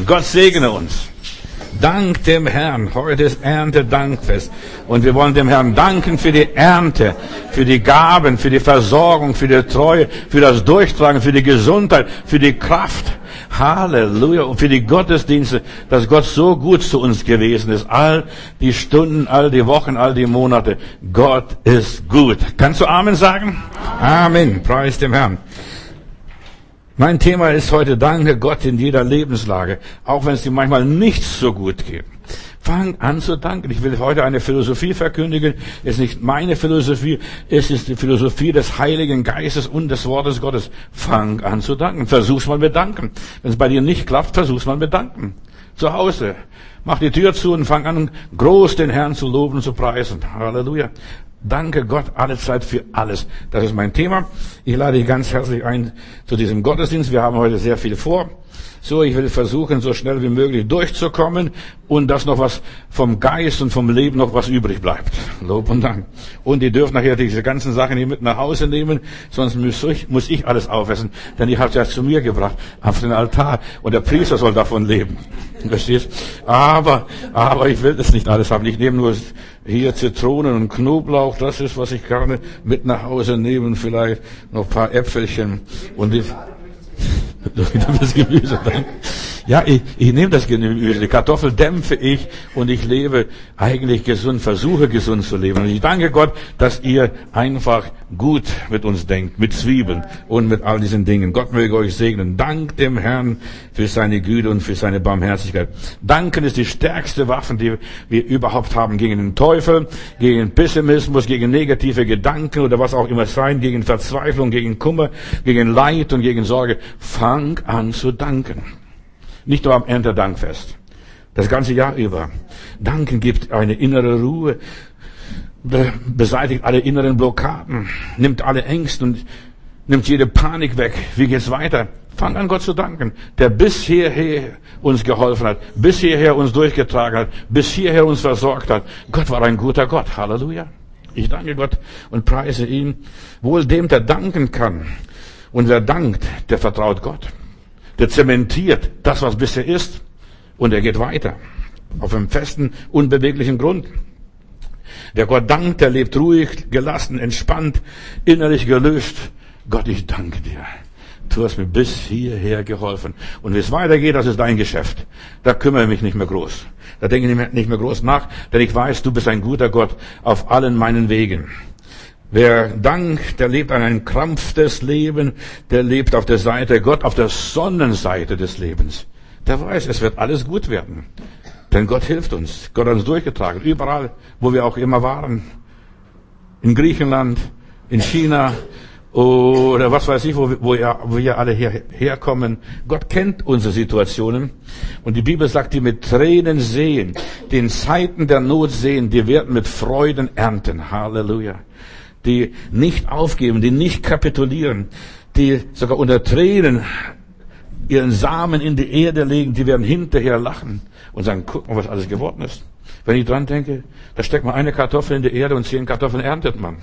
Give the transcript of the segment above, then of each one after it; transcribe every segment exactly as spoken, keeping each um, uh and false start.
Gott segne uns. Dank dem Herrn. Heute ist Erntedankfest. Und wir wollen dem Herrn danken für die Ernte, für die Gaben, für die Versorgung, für die Treue, für das Durchtragen, für die Gesundheit, für die Kraft. Halleluja. Und für die Gottesdienste, dass Gott so gut zu uns gewesen ist. All die Stunden, all die Wochen, all die Monate. Gott ist gut. Kannst du Amen sagen? Amen. Preis dem Herrn. Mein Thema ist heute, danke Gott in jeder Lebenslage, auch wenn es dir manchmal nicht so gut geht. Fang an zu danken. Ich will heute eine Philosophie verkündigen. Es ist nicht meine Philosophie, es ist die Philosophie des Heiligen Geistes und des Wortes Gottes. Fang an zu danken. Versuch's mal mit Danken. Wenn es bei dir nicht klappt, versuch's mal mit Danken. Zu Hause. Mach die Tür zu und fang an, groß den Herrn zu loben und zu preisen. Halleluja. Danke Gott alle Zeit für alles. Das ist mein Thema. Ich lade dich ganz herzlich ein zu diesem Gottesdienst. Wir haben heute sehr viel vor. So, ich will versuchen, so schnell wie möglich durchzukommen und dass noch was vom Geist und vom Leben noch was übrig bleibt. Lob und Dank. Und ihr dürft nachher diese ganzen Sachen hier mit nach Hause nehmen, sonst muss ich, muss ich alles aufessen, denn ihr habt ja zu mir gebracht, auf den Altar, und der Priester soll davon leben. Verstehst? Aber, aber ich will das nicht alles haben. Ich nehme nur hier Zitronen und Knoblauch, das ist, was ich gerne mit nach Hause nehme, vielleicht noch ein paar Äpfelchen und die, das Gemüse dann. Ja, ich, ich nehme das Gemüse. Die Kartoffel dämpfe ich und ich lebe eigentlich gesund, versuche gesund zu leben. Und ich danke Gott, dass ihr einfach gut mit uns denkt, mit Zwiebeln und mit all diesen Dingen. Gott möge euch segnen. Dank dem Herrn für seine Güte und für seine Barmherzigkeit. Danken ist die stärkste Waffe, die wir überhaupt haben gegen den Teufel, gegen Pessimismus, gegen negative Gedanken oder was auch immer sein, gegen Verzweiflung, gegen Kummer, gegen Leid und gegen Sorge. Fang an zu danken. Nicht nur am Erntedankfest. Das ganze Jahr über. Danken gibt eine innere Ruhe, beseitigt alle inneren Blockaden, nimmt alle Ängste und nimmt jede Panik weg. Wie geht's weiter? Fang an, Gott zu danken, der bis hierher uns geholfen hat, bis hierher uns durchgetragen hat, bis hierher uns versorgt hat. Gott war ein guter Gott. Halleluja. Ich danke Gott und preise ihn. Wohl dem, der danken kann. Und wer dankt, der vertraut Gott. Der zementiert das, was bisher ist, und er geht weiter. Auf einem festen, unbeweglichen Grund. Wer Gott dankt, der lebt ruhig, gelassen, entspannt, innerlich gelöst. Gott, ich danke dir. Du hast mir bis hierher geholfen. Und wie es weitergeht, das ist dein Geschäft. Da kümmere ich mich nicht mehr groß. Da denke ich nicht mehr groß nach, denn ich weiß, du bist ein guter Gott auf allen meinen Wegen. Wer dankt, der lebt an einem Krampf des Lebens, der lebt auf der Seite Gott, auf der Sonnenseite des Lebens. Der weiß, es wird alles gut werden. Denn Gott hilft uns. Gott hat uns durchgetragen. Überall, wo wir auch immer waren. In Griechenland, in China oder was weiß ich, wo, wo, wir, wo wir alle her, herkommen. Gott kennt unsere Situationen. Und die Bibel sagt, die mit Tränen sehen, die in Zeiten der Not sehen, die werden mit Freuden ernten. Halleluja. Die nicht aufgeben, die nicht kapitulieren, die sogar unter Tränen ihren Samen in die Erde legen, die werden hinterher lachen und sagen, guck mal, was alles geworden ist. Wenn ich dran denke, da steckt man eine Kartoffel in die Erde und zehn Kartoffeln erntet man.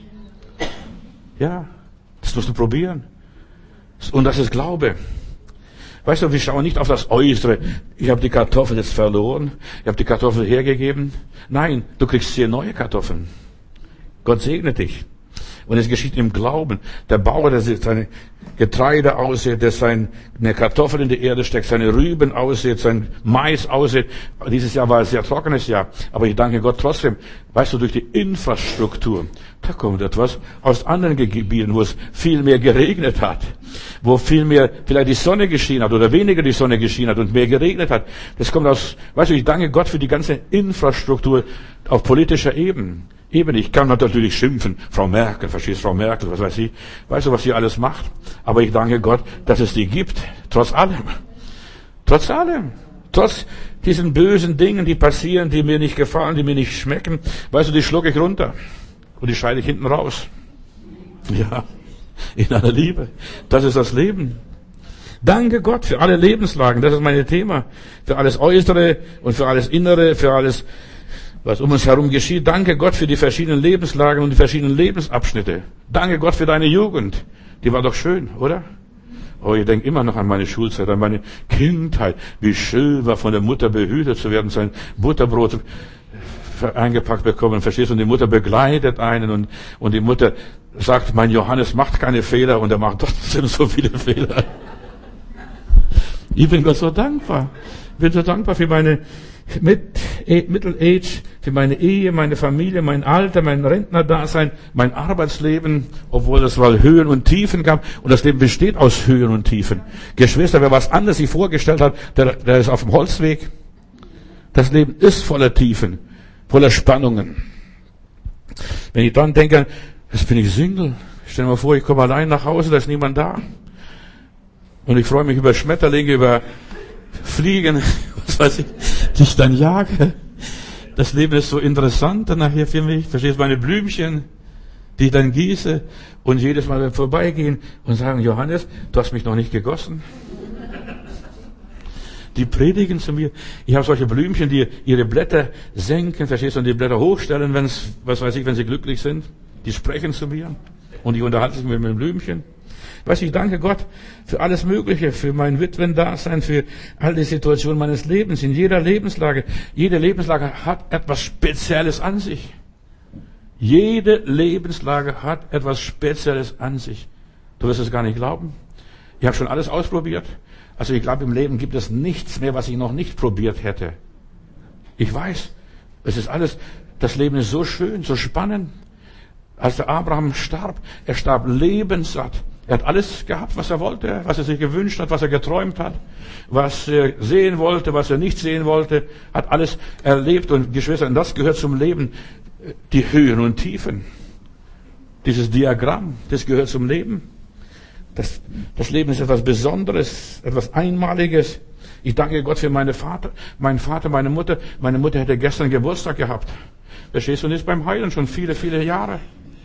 Ja, das musst du probieren. Und das ist Glaube. Weißt du, wir schauen nicht auf das Äußere. Ich habe die Kartoffel jetzt verloren, ich habe die Kartoffel hergegeben. Nein, du kriegst zehn neue Kartoffeln. Gott segne dich. Und es geschieht im Glauben. Der Bauer, der seine Getreide aussät, der seine Kartoffel in die Erde steckt, seine Rüben aussät, sein Mais aussät. Dieses Jahr war ein sehr trockenes Jahr. Aber ich danke Gott trotzdem. Weißt du, durch die Infrastruktur, da kommt etwas aus anderen Gebieten, wo es viel mehr geregnet hat. Wo viel mehr vielleicht die Sonne geschienen hat oder weniger die Sonne geschienen hat und mehr geregnet hat. Das kommt aus, weißt du, ich danke Gott für die ganze Infrastruktur auf politischer Ebene. Eben, ich kann natürlich schimpfen, Frau Merkel, verstehst Frau Merkel, was weiß ich, weißt du, was sie alles macht? Aber ich danke Gott, dass es die gibt, trotz allem. Trotz allem. Trotz diesen bösen Dingen, die passieren, die mir nicht gefallen, die mir nicht schmecken, weißt du, die schlucke ich runter. Und die scheide ich hinten raus. Ja, in aller Liebe. Das ist das Leben. Danke Gott für alle Lebenslagen, das ist mein Thema. Für alles Äußere und für alles Innere, für alles, was um uns herum geschieht. Danke Gott für die verschiedenen Lebenslagen und die verschiedenen Lebensabschnitte. Danke Gott für deine Jugend. Die war doch schön, oder? Oh, ich denke immer noch an meine Schulzeit, an meine Kindheit. Wie schön war, von der Mutter behütet zu werden, sein Butterbrot eingepackt bekommen. Verstehst du? Und die Mutter begleitet einen und, und die Mutter sagt, mein Johannes macht keine Fehler und er macht trotzdem so viele Fehler. Ich bin Gott so dankbar. Ich bin so dankbar für meine mit Middle Age, für meine Ehe, meine Familie, mein Alter, mein Rentnerdasein, mein Arbeitsleben, obwohl es mal Höhen und Tiefen gab. Und das Leben besteht aus Höhen und Tiefen. Geschwister, wer was anderes sich vorgestellt hat, der, der ist auf dem Holzweg. Das Leben ist voller Tiefen, voller Spannungen. Wenn ich dann denke, jetzt bin ich Single. Stell dir mal vor, ich komme allein nach Hause, da ist niemand da. Und ich freue mich über Schmetterlinge, über Fliegen, was weiß ich, die ich dann jage. Das Leben ist so interessant dann nachher für mich. Verstehst du, meine Blümchen, die ich dann gieße und jedes Mal vorbeigehen und sagen, Johannes, du hast mich noch nicht gegossen. Die predigen zu mir. Ich habe solche Blümchen, die ihre Blätter senken, verstehst du, und die Blätter hochstellen, wenn es, was weiß ich, wenn sie glücklich sind. Die sprechen zu mir und ich unterhalte mich mit meinen Blümchen. Weißt du, ich danke Gott für alles Mögliche, für mein Witwendasein, für all die Situationen meines Lebens, in jeder Lebenslage. Jede Lebenslage hat etwas Spezielles an sich. Jede Lebenslage hat etwas Spezielles an sich. Du wirst es gar nicht glauben. Ich habe schon alles ausprobiert. Also ich glaube, im Leben gibt es nichts mehr, was ich noch nicht probiert hätte. Ich weiß, es ist alles, das Leben ist so schön, so spannend. Als der Abraham starb, er starb lebenssatt. Er hat alles gehabt, was er wollte, was er sich gewünscht hat, was er geträumt hat, was er sehen wollte, was er nicht sehen wollte, hat alles erlebt. Und Geschwister, und das gehört zum Leben, die Höhen und Tiefen. Dieses Diagramm, das gehört zum Leben. Das, das Leben ist etwas Besonderes, etwas Einmaliges. Ich danke Gott für meine Vater, meinen Vater, meine Mutter. Meine Mutter hätte gestern Geburtstag gehabt. Verstehst du, und ist beim Heilen schon viele, viele Jahre.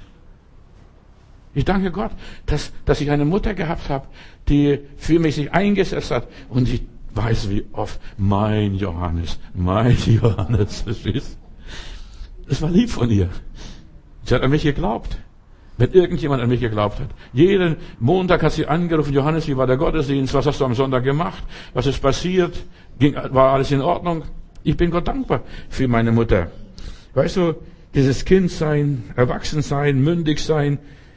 Ich danke Gott, dass, dass ich eine Mutter gehabt habe, die für mich sich eingesetzt hat. Und ich weiß, wie oft, mein Johannes, mein Johannes, verstehst du? Es war lieb von ihr. Sie hat an mich geglaubt. Wenn irgendjemand an mich geglaubt hat. Jeden Montag hat sie angerufen, Johannes, wie war der Gottesdienst? Was hast du am Sonntag gemacht? Was ist passiert? Ging, war alles in Ordnung? Ich bin Gott dankbar für meine Mutter. Weißt du, dieses Kindsein, Erwachsensein, mündig sein,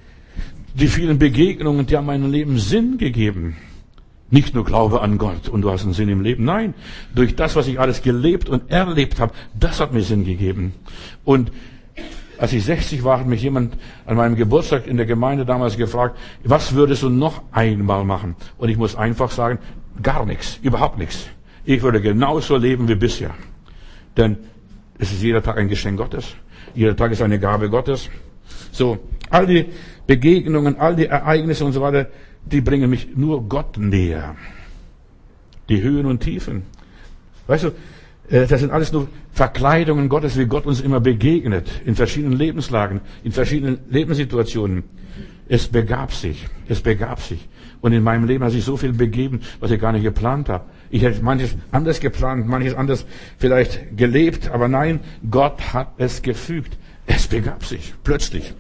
die vielen Begegnungen, die haben meinem Leben Sinn gegeben. Nicht nur Glaube an Gott und du hast einen Sinn im Leben. Nein, durch das, was ich alles gelebt und erlebt habe, das hat mir Sinn gegeben. Und als ich sechzig war, hat mich jemand an meinem Geburtstag in der Gemeinde damals gefragt, was würdest du noch einmal machen? Und ich muss einfach sagen, gar nichts, überhaupt nichts. Ich würde genauso leben wie bisher. Denn es ist jeder Tag ein Geschenk Gottes. Jeder Tag ist eine Gabe Gottes. So, all die Begegnungen, all die Ereignisse und so weiter, die bringen mich nur Gott näher. Die Höhen und Tiefen. Weißt du, das sind alles nur Verkleidungen Gottes, wie Gott uns immer begegnet. In verschiedenen Lebenslagen, in verschiedenen Lebenssituationen. Es begab sich. Es begab sich. Und in meinem Leben hat sich so viel begeben, was ich gar nicht geplant habe. Ich hätte manches anders geplant, manches anders vielleicht gelebt, aber nein, Gott hat es gefügt. Es begab sich. Plötzlich.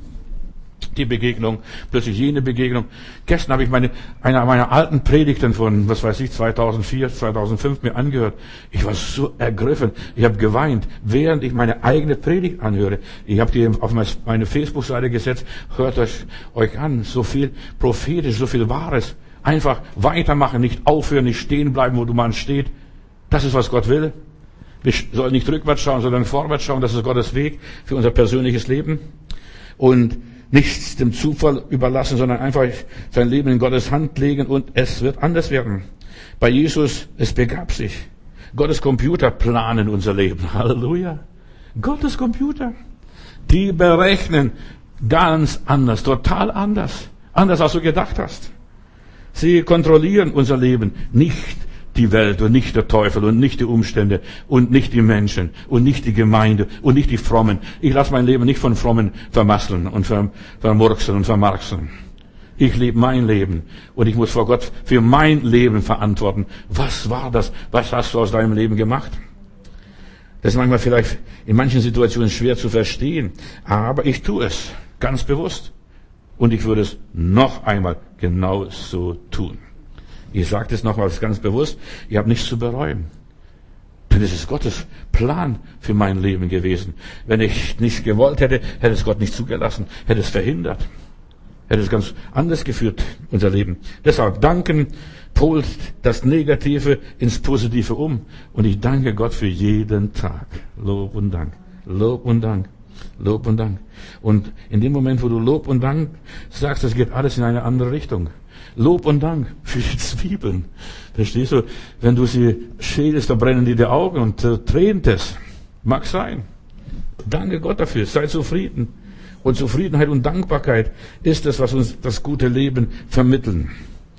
Die Begegnung, plötzlich jene Begegnung. Gestern habe ich meine, eine meiner alten Predigten von, was weiß ich, zweitausendvier, zweitausendfünf mir angehört. Ich war so ergriffen. Ich habe geweint, während ich meine eigene Predigt anhöre. Ich habe die auf meine Facebook-Seite gesetzt. Hört euch, euch an. So viel prophetisch, so viel Wahres. Einfach weitermachen, nicht aufhören, nicht stehen bleiben, wo du man steht. Das ist, was Gott will. Wir sollen nicht rückwärts schauen, sondern vorwärts schauen. Das ist Gottes Weg für unser persönliches Leben. Und nichts dem Zufall überlassen, sondern einfach sein Leben in Gottes Hand legen und es wird anders werden. Bei Jesus, es begab sich. Gottes Computer planen unser Leben. Halleluja. Gottes Computer. Die berechnen ganz anders, total anders. Anders, als du gedacht hast. Sie kontrollieren unser Leben, nicht die Welt und nicht der Teufel und nicht die Umstände und nicht die Menschen und nicht die Gemeinde und nicht die Frommen. Ich lasse mein Leben nicht von Frommen vermasseln und vermurkseln und vermarkseln. Ich lebe mein Leben und ich muss vor Gott für mein Leben verantworten. Was war das? Was hast du aus deinem Leben gemacht? Das ist manchmal vielleicht in manchen Situationen schwer zu verstehen, aber ich tue es ganz bewusst. Und ich würde es noch einmal genau so tun. Ich sage das nochmals ganz bewusst, ich habe nichts zu bereuen. Denn es ist Gottes Plan für mein Leben gewesen. Wenn ich nicht gewollt hätte, hätte es Gott nicht zugelassen, hätte es verhindert. Hätte es ganz anders geführt, unser Leben. Deshalb danken polt das Negative ins Positive um. Und ich danke Gott für jeden Tag. Lob und Dank. Lob und Dank. Lob und Dank. Und in dem Moment, wo du Lob und Dank sagst, das geht alles in eine andere Richtung. Lob und Dank für die Zwiebeln. Verstehst du? Wenn du sie schälst, dann brennen dir die Augen und äh, tränt es. Mag sein. Danke Gott dafür. Sei zufrieden. Und Zufriedenheit und Dankbarkeit ist es, was uns das gute Leben vermitteln.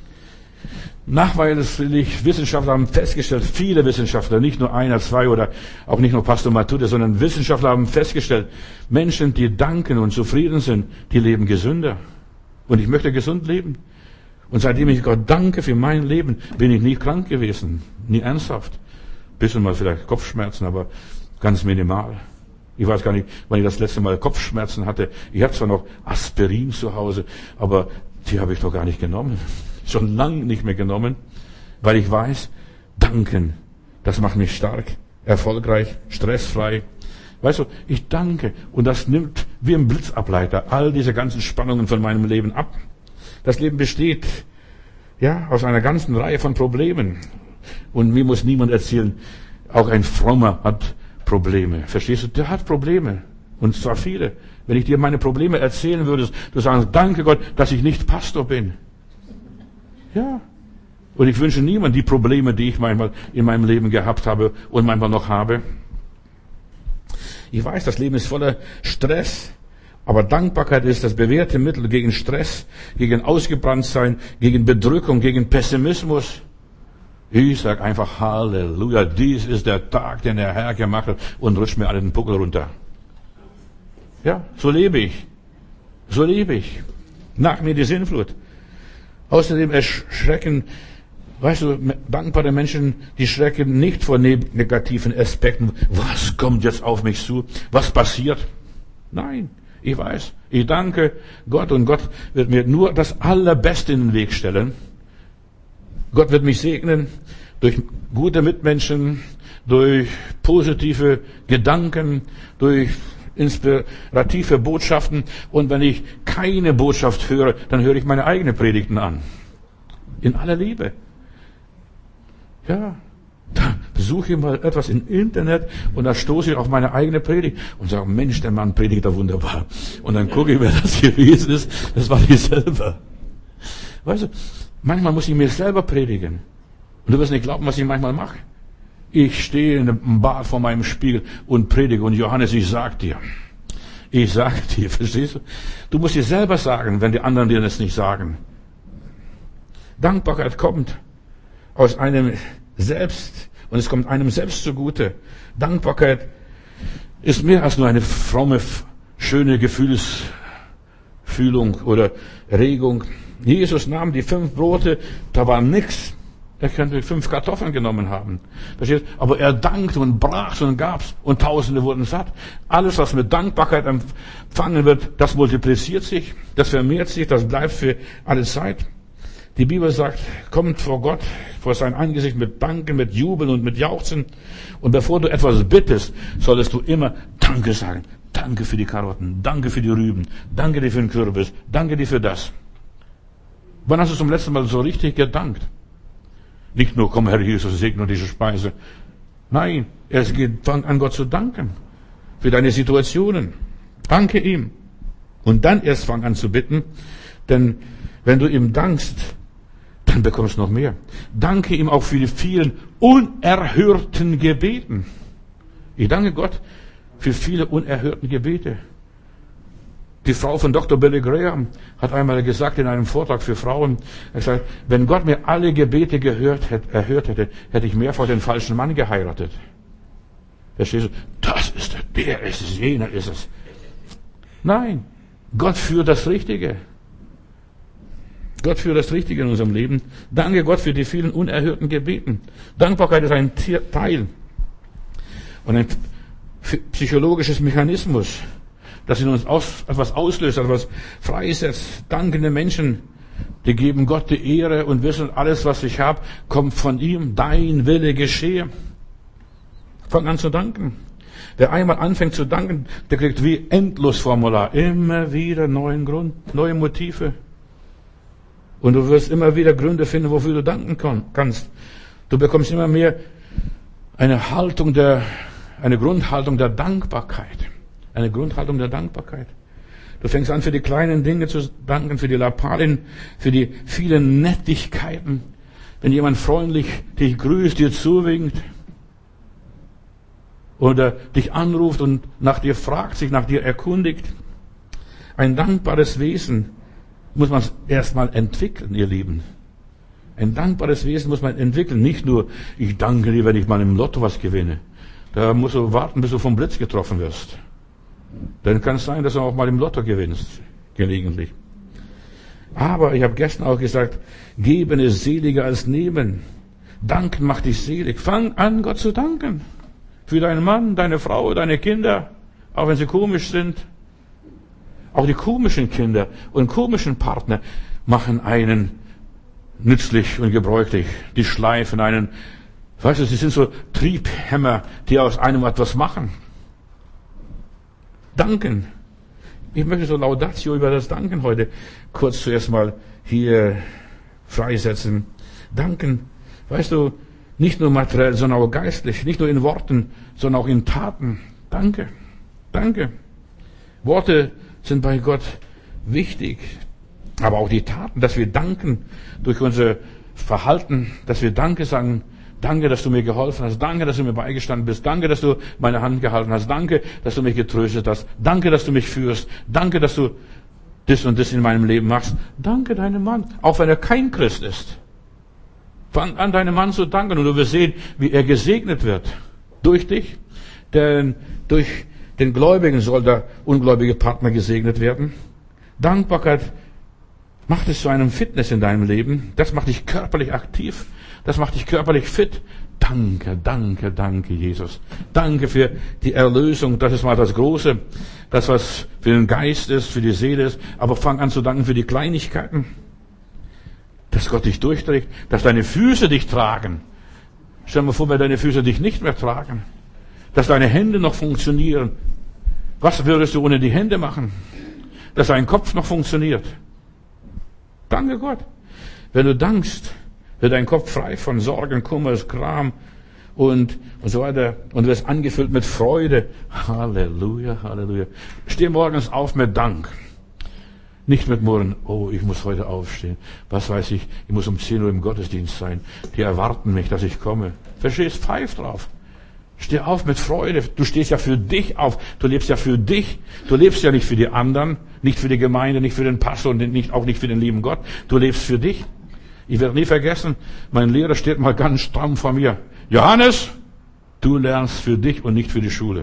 Nachweislich Wissenschaftler haben festgestellt, viele Wissenschaftler, nicht nur einer, zwei oder auch nicht nur Pastor Matute, sondern Wissenschaftler haben festgestellt, Menschen, die danken und zufrieden sind, die leben gesünder. Und ich möchte gesund leben. Und seitdem ich Gott danke für mein Leben, bin ich nie krank gewesen. Nie ernsthaft. Bisschen mal vielleicht Kopfschmerzen, aber ganz minimal. Ich weiß gar nicht, wann ich das letzte Mal Kopfschmerzen hatte. Ich habe zwar noch Aspirin zu Hause, aber die habe ich doch gar nicht genommen. Schon lange nicht mehr genommen, weil ich weiß, danken, das macht mich stark, erfolgreich, stressfrei. Weißt du, ich danke und das nimmt wie ein Blitzableiter all diese ganzen Spannungen von meinem Leben ab. Das Leben besteht, ja, aus einer ganzen Reihe von Problemen. Und mir muss niemand erzählen, auch ein Frommer hat Probleme. Verstehst du? Der hat Probleme. Und zwar viele. Wenn ich dir meine Probleme erzählen würde, du sagst, danke Gott, dass ich nicht Pastor bin. Ja. Und ich wünsche niemand die Probleme, die ich manchmal in meinem Leben gehabt habe und manchmal noch habe. Ich weiß, das Leben ist voller Stress. Aber Dankbarkeit ist das bewährte Mittel gegen Stress, gegen Ausgebranntsein, gegen Bedrückung, gegen Pessimismus. Ich sage einfach Halleluja, dies ist der Tag, den der Herr gemacht hat und rutscht mir alle den Puckel runter. Ja, so lebe ich. So lebe ich. Nach mir die Sinnflut. Außerdem erschrecken, weißt du, dankbare Menschen, die schrecken nicht vor negativen Aspekten. Was kommt jetzt auf mich zu? Was passiert? Nein, ich weiß. Ich danke Gott und Gott wird mir nur das Allerbeste in den Weg stellen. Gott wird mich segnen durch gute Mitmenschen, durch positive Gedanken, durch inspirative Botschaften. Und wenn ich keine Botschaft höre, dann höre ich meine eigenen Predigten an. In aller Liebe. Ja, da besuche ich mal etwas im Internet und da stoße ich auf meine eigene Predigt und sage, Mensch, der Mann predigt da wunderbar. Und dann gucke ich, wer das gewesen ist. Das war ich selber. Weißt du, manchmal muss ich mir selber predigen. Und du wirst nicht glauben, was ich manchmal mache. Ich stehe in einem Bad vor meinem Spiegel und predige. Und Johannes, ich sag dir. Ich sag dir, verstehst du? Du musst dir selber sagen, wenn die anderen dir das nicht sagen. Dankbarkeit kommt aus einem selbst. Und es kommt einem selbst zugute. Dankbarkeit ist mehr als nur eine fromme, schöne Gefühlsfühlung oder Regung. Jesus nahm die fünf Brote, da war nichts. Er könnte fünf Kartoffeln genommen haben. Verstehst? Aber er dankte und brach's und gab's und Tausende wurden satt. Alles, was mit Dankbarkeit empfangen wird, das multipliziert sich, das vermehrt sich, das bleibt für alle Zeit. Die Bibel sagt, kommt vor Gott, vor sein Angesicht mit Danken, mit Jubeln und mit Jauchzen. Und bevor du etwas bittest, solltest du immer Danke sagen. Danke für die Karotten, danke für die Rüben, danke dir für den Kürbis, danke dir für das. Wann hast du zum letzten Mal so richtig gedankt? Nicht nur, komm Herr Jesus, segne diese Speise. Nein, es geht, fang an Gott zu danken. Für deine Situationen. Danke ihm. Und dann erst fang an zu bitten. Denn wenn du ihm dankst, dann bekommst du noch mehr. Danke ihm auch für die vielen unerhörten Gebeten. Ich danke Gott für viele unerhörten Gebete. Die Frau von Doktor Billy Graham hat einmal gesagt in einem Vortrag für Frauen, er hat gesagt, wenn Gott mir alle Gebete gehört hätte, erhört hätte, hätte ich mehrfach den falschen Mann geheiratet. Verstehst du? Das ist der, der ist es, jener ist es. Nein, Gott führt das Richtige. Gott führt das Richtige in unserem Leben. Danke Gott für die vielen unerhörten Gebeten. Dankbarkeit ist ein Teil und ein psychologisches Mechanismus, dass in uns aus, etwas auslöst, etwas freisetzt. Dankende Menschen, die geben Gott die Ehre und wissen, alles, was ich habe, kommt von ihm. Dein Wille geschehe. Fang an zu danken. Wer einmal anfängt zu danken, der kriegt wie Endlosformular immer wieder neuen Grund, neue Motive. Und du wirst immer wieder Gründe finden, wofür du danken kannst. Du bekommst immer mehr eine Haltung der, eine Grundhaltung der Dankbarkeit. Eine Grundhaltung der Dankbarkeit. Du fängst an, für die kleinen Dinge zu danken, für die Lappalien, für die vielen Nettigkeiten. Wenn jemand freundlich dich grüßt, dir zuwinkt, oder dich anruft und nach dir fragt, sich nach dir erkundigt. Ein dankbares Wesen muss man erstmal entwickeln, ihr Lieben. Ein dankbares Wesen muss man entwickeln. Nicht nur, ich danke dir, wenn ich mal im Lotto was gewinne. Da musst du warten, bis du vom Blitz getroffen wirst. Dann kann es sein, dass du auch mal im Lotto gewinnst, gelegentlich. Aber ich habe gestern auch gesagt, geben ist seliger als nehmen. Danken macht dich selig. Fang an, Gott zu danken. Für deinen Mann, deine Frau, deine Kinder, auch wenn sie komisch sind. Auch die komischen Kinder und komischen Partner machen einen nützlich und gebräuchlich. Die schleifen einen, weißt du, sie sind so Triebhämmer, die aus einem etwas machen. Danken. Ich möchte so Laudatio über das Danken heute kurz zuerst mal hier freisetzen. Danken, weißt du, nicht nur materiell, sondern auch geistlich. Nicht nur in Worten, sondern auch in Taten. Danke. Danke. Worte sind bei Gott wichtig. Aber auch die Taten, dass wir danken durch unser Verhalten, dass wir Danke sagen. Danke, dass du mir geholfen hast. Danke, dass du mir beigestanden bist. Danke, dass du meine Hand gehalten hast. Danke, dass du mich getröstet hast. Danke, dass du mich führst. Danke, dass du das und das in meinem Leben machst. Danke deinem Mann, auch wenn er kein Christ ist. Fang an, deinem Mann zu danken und du wirst sehen, wie er gesegnet wird. Durch dich. Denn durch den Gläubigen soll der ungläubige Partner gesegnet werden. Dankbarkeit macht es zu einem Fitness in deinem Leben. Das macht dich körperlich aktiv. Das macht dich körperlich fit. Danke, danke, danke, Jesus. Danke für die Erlösung. Das ist mal das Große. Das, was für den Geist ist, für die Seele ist. Aber fang an zu danken für die Kleinigkeiten. Dass Gott dich durchträgt, dass deine Füße dich tragen. Stell dir mal vor, wenn deine Füße dich nicht mehr tragen. Dass deine Hände noch funktionieren. Was würdest du ohne die Hände machen? Dass dein Kopf noch funktioniert. Danke Gott. Wenn du dankst, wird dein Kopf frei von Sorgen, Kummer, Gram und, und so weiter. Und wirst angefüllt mit Freude. Halleluja, Halleluja. Steh morgens auf mit Dank. Nicht mit Murren, oh, ich muss heute aufstehen. Was weiß ich, ich muss um zehn Uhr im Gottesdienst sein. Die erwarten mich, dass ich komme. Verstehst? Pfeif drauf. Steh auf mit Freude. Du stehst ja für dich auf. Du lebst ja für dich. Du lebst ja nicht für die anderen, nicht für die Gemeinde, nicht für den Pastor und nicht, auch nicht für den lieben Gott. Du lebst für dich. Ich werde nie vergessen, mein Lehrer steht mal ganz stramm vor mir. Johannes, du lernst für dich und nicht für die Schule.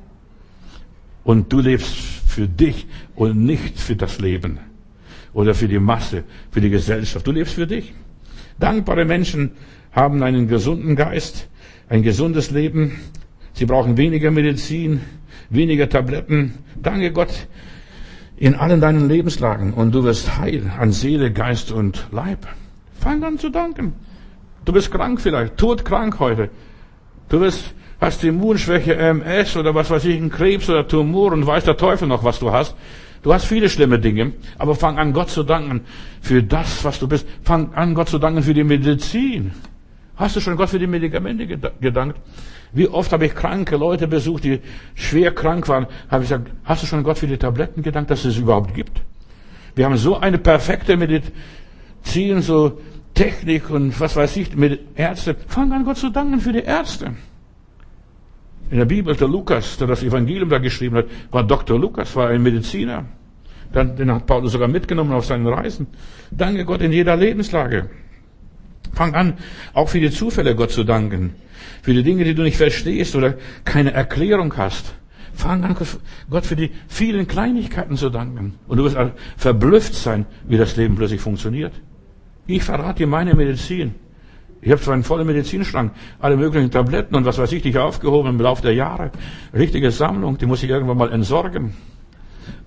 Und du lebst für dich und nicht für das Leben oder für die Masse, für die Gesellschaft. Du lebst für dich. Dankbare Menschen haben einen gesunden Geist, ein gesundes Leben. Sie brauchen weniger Medizin, weniger Tabletten. Danke Gott in allen deinen Lebenslagen und du wirst heil an Seele, Geist und Leib. Fang an zu danken. Du bist krank vielleicht, todkrank heute. Du bist, hast Immunschwäche, M S oder was weiß ich, einen Krebs oder Tumor und weiß der Teufel noch, was du hast. Du hast viele schlimme Dinge, aber fang an, Gott zu danken für das, was du bist. Fang an, Gott zu danken für die Medizin. Hast du schon Gott für die Medikamente gedankt? Wie oft habe ich kranke Leute besucht, die schwer krank waren, habe ich gesagt, hast du schon Gott für die Tabletten gedankt, dass es es überhaupt gibt? Wir haben so eine perfekte Medizin, so Technik und was weiß ich, mit Ärzte. Fang an, Gott zu danken für die Ärzte. In der Bibel, der Lukas, der das Evangelium da geschrieben hat, war Doktor Lukas, war ein Mediziner. Dann, den hat Paulus sogar mitgenommen auf seinen Reisen. Danke Gott in jeder Lebenslage. Fang an, auch für die Zufälle Gott zu danken. Für die Dinge, die du nicht verstehst oder keine Erklärung hast. Fang an, Gott für die vielen Kleinigkeiten zu danken. Und du wirst verblüfft sein, wie das Leben plötzlich funktioniert. Ich verrate dir meine Medizin. Ich habe zwar einen vollen Medizinschrank, alle möglichen Tabletten und was weiß ich, die ich aufgehoben im Laufe der Jahre. Richtige Sammlung, die muss ich irgendwann mal entsorgen.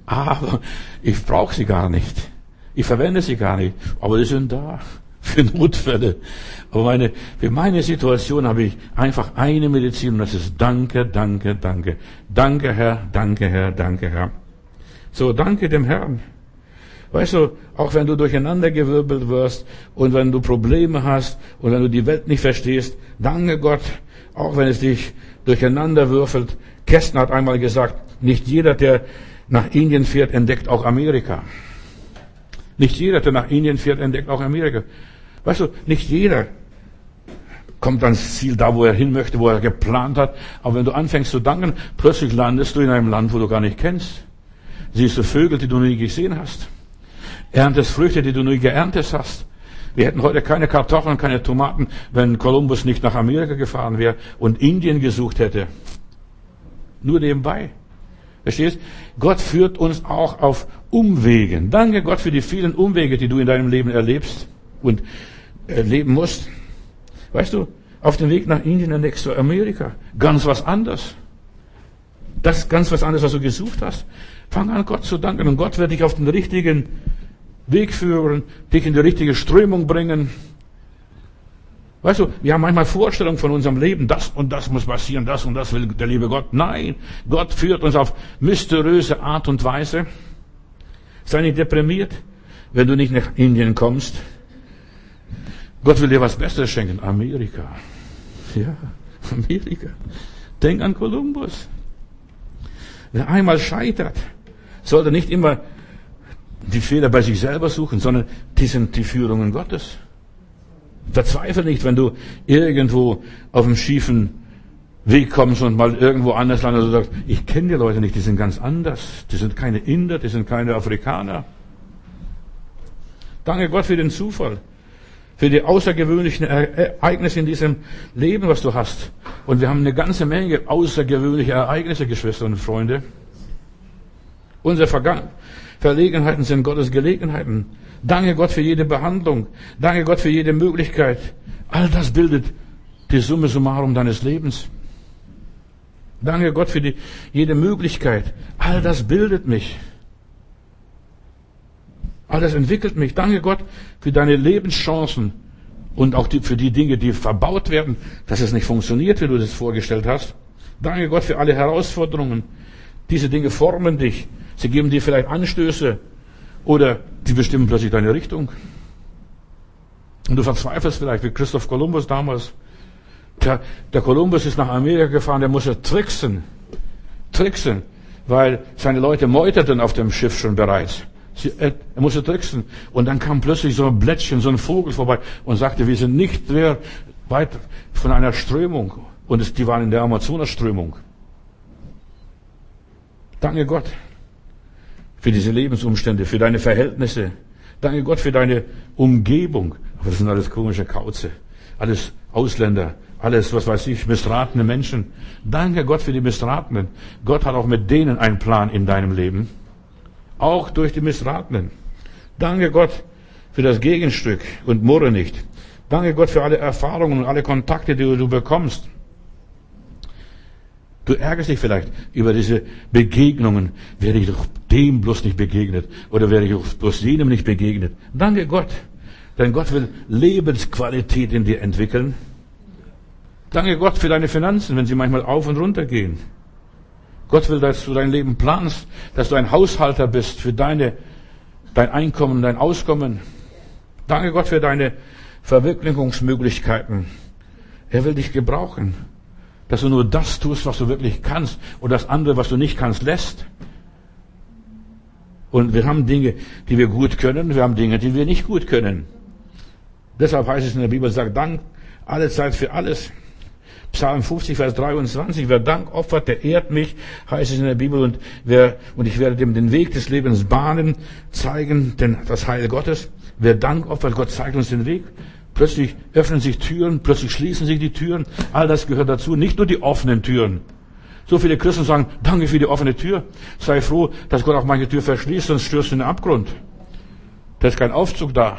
aber ich brauche sie gar nicht. Ich verwende sie gar nicht, aber sie sind da für Notfälle. Aber meine, für meine Situation habe ich einfach eine Medizin und das ist Danke, Danke, Danke. Danke, Herr, danke, Herr, danke, Herr. So, danke dem Herrn. Weißt du, auch wenn du durcheinandergewirbelt wirst und wenn du Probleme hast und wenn du die Welt nicht verstehst, danke Gott, auch wenn es dich durcheinander würfelt. Kästner hat einmal gesagt, nicht jeder, der nach Indien fährt, entdeckt auch Amerika. Nicht jeder, der nach Indien fährt, entdeckt auch Amerika. Weißt du, nicht jeder kommt ans Ziel da, wo er hin möchte, wo er geplant hat. Aber wenn du anfängst zu danken, plötzlich landest du in einem Land, wo du gar nicht kennst. Siehst du Vögel, die du nie gesehen hast. Erntest Früchte, die du nie geerntet hast. Wir hätten heute keine Kartoffeln, keine Tomaten, wenn Kolumbus nicht nach Amerika gefahren wäre und Indien gesucht hätte. Nur nebenbei. Verstehst? Gott führt uns auch auf Umwegen. Danke Gott für die vielen Umwege, die du in deinem Leben erlebst und erleben musst. Weißt du, auf dem Weg nach Indien entdeckst du Amerika. Ganz was anderes. Das ist ganz was anderes, was du gesucht hast. Fang an, Gott zu danken und Gott wird dich auf den richtigen Weg führen, dich in die richtige Strömung bringen. Weißt du, wir haben manchmal Vorstellungen von unserem Leben, das und das muss passieren, das und das will der liebe Gott. Nein, Gott führt uns auf mysteriöse Art und Weise. Sei nicht deprimiert, wenn du nicht nach Indien kommst. Gott will dir was Besseres schenken. Amerika. Ja, Amerika. Denk an Kolumbus. Wer einmal scheitert, sollte nicht immer die Fehler bei sich selber suchen, sondern die sind die Führungen Gottes. Verzweifle nicht, wenn du irgendwo auf einem schiefen Weg kommst und mal irgendwo anders landest und sagst, ich kenne die Leute nicht, die sind ganz anders. Die sind keine Inder, die sind keine Afrikaner. Danke Gott für den Zufall, für die außergewöhnlichen Ereignisse in diesem Leben, was du hast. Und wir haben eine ganze Menge außergewöhnliche Ereignisse, Geschwister und Freunde. Unsere Vergangen- Verlegenheiten sind Gottes Gelegenheiten. Danke Gott für jede Behandlung. Danke Gott für jede Möglichkeit. All das bildet die Summe summarum deines Lebens. Danke Gott für die, jede Möglichkeit. All das bildet mich. All das entwickelt mich. Danke Gott für deine Lebenschancen und auch die, für die Dinge, die verbaut werden, dass es nicht funktioniert, wie du das vorgestellt hast. Danke Gott für alle Herausforderungen. Diese Dinge formen dich. Sie geben dir vielleicht Anstöße oder sie bestimmen plötzlich deine Richtung. Und du verzweifelst vielleicht, wie Christoph Kolumbus damals. Der, der Kolumbus ist nach Amerika gefahren, der musste tricksen. Tricksen, weil seine Leute meuterten auf dem Schiff schon bereits. Sie, er, er musste tricksen. Und dann kam plötzlich so ein Blättchen, so ein Vogel vorbei und sagte, wir sind nicht mehr weit von einer Strömung. Und es, die waren in der Amazonasströmung. Danke Gott für diese Lebensumstände, für deine Verhältnisse. Danke Gott für deine Umgebung. Aber das sind alles komische Kauze. Alles Ausländer. Alles, was weiß ich, missratene Menschen. Danke Gott für die Missratenen. Gott hat auch mit denen einen Plan in deinem Leben. Auch durch die Missratenen. Danke Gott für das Gegenstück und murre nicht. Danke Gott für alle Erfahrungen und alle Kontakte, die du bekommst. Du ärgerst dich vielleicht über diese Begegnungen. Wäre ich doch dem bloß nicht begegnet? Oder wäre ich doch bloß jenem nicht begegnet? Danke Gott. Denn Gott will Lebensqualität in dir entwickeln. Danke Gott für deine Finanzen, wenn sie manchmal auf und runter gehen. Gott will, dass du dein Leben planst, dass du ein Haushalter bist für deine, dein Einkommen, dein Auskommen. Danke Gott für deine Verwirklichungsmöglichkeiten. Er will dich gebrauchen. Dass du nur das tust, was du wirklich kannst und das andere, was du nicht kannst, lässt. Und wir haben Dinge, die wir gut können, wir haben Dinge, die wir nicht gut können. Deshalb heißt es in der Bibel, sagt Dank alle Zeit für alles. Psalm fünfzig, Vers dreiundzwanzig, wer Dank opfert, der ehrt mich, heißt es in der Bibel, und wer, und ich werde dem den Weg des Lebens bahnen, zeigen, denn das Heil Gottes. Wer Dank opfert, Gott zeigt uns den Weg. Plötzlich öffnen sich Türen, plötzlich schließen sich die Türen. All das gehört dazu, nicht nur die offenen Türen. So viele Christen sagen, danke für die offene Tür. Sei froh, dass Gott auch manche Tür verschließt, sonst stürzt du in den Abgrund. Da ist kein Aufzug da.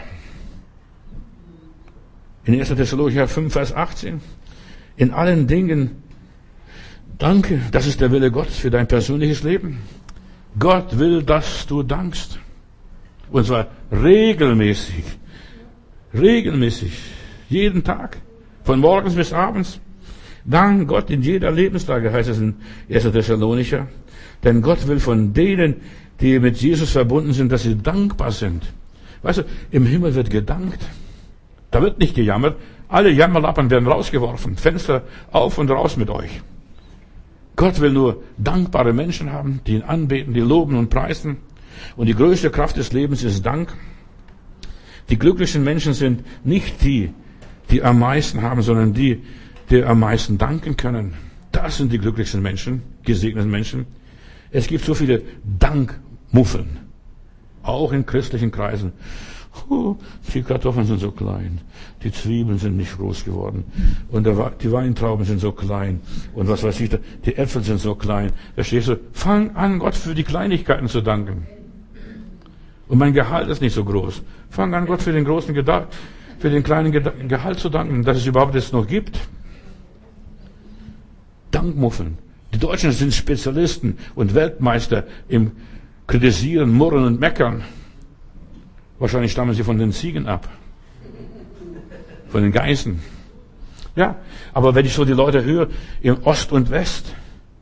In erster Thessalonicher fünf, Vers achtzehn. In allen Dingen danke, das ist der Wille Gottes für dein persönliches Leben. Gott will, dass du dankst. Und zwar regelmäßig. Regelmäßig. Jeden Tag. Von morgens bis abends. Dank Gott in jeder Lebenslage, heißt es in erster Thessalonicher. Denn Gott will von denen, die mit Jesus verbunden sind, dass sie dankbar sind. Weißt du, im Himmel wird gedankt. Da wird nicht gejammert. Alle Jammerlappen werden rausgeworfen. Fenster auf und raus mit euch. Gott will nur dankbare Menschen haben, die ihn anbeten, die loben und preisen. Und die größte Kraft des Lebens ist Dank. Die glücklichen Menschen sind nicht die, die am meisten haben, sondern die, die am meisten danken können. Das sind die glücklichsten Menschen, gesegneten Menschen. Es gibt so viele Dankmuffeln, auch in christlichen Kreisen. Oh, die Kartoffeln sind so klein, die Zwiebeln sind nicht groß geworden und die Weintrauben sind so klein und was weiß ich, die Äpfel sind so klein. Verstehst du? Fang an, Gott für die Kleinigkeiten zu danken. Und mein Gehalt ist nicht so groß. Fang an, Gott für den großen Gehalt, für den kleinen Gehalt zu danken, dass es überhaupt es noch gibt. Dankmuffeln. Die Deutschen sind Spezialisten und Weltmeister im Kritisieren, Murren und Meckern. Wahrscheinlich stammen sie von den Ziegen ab. Von den Geißen. Ja, aber wenn ich so die Leute höre, im Ost und West,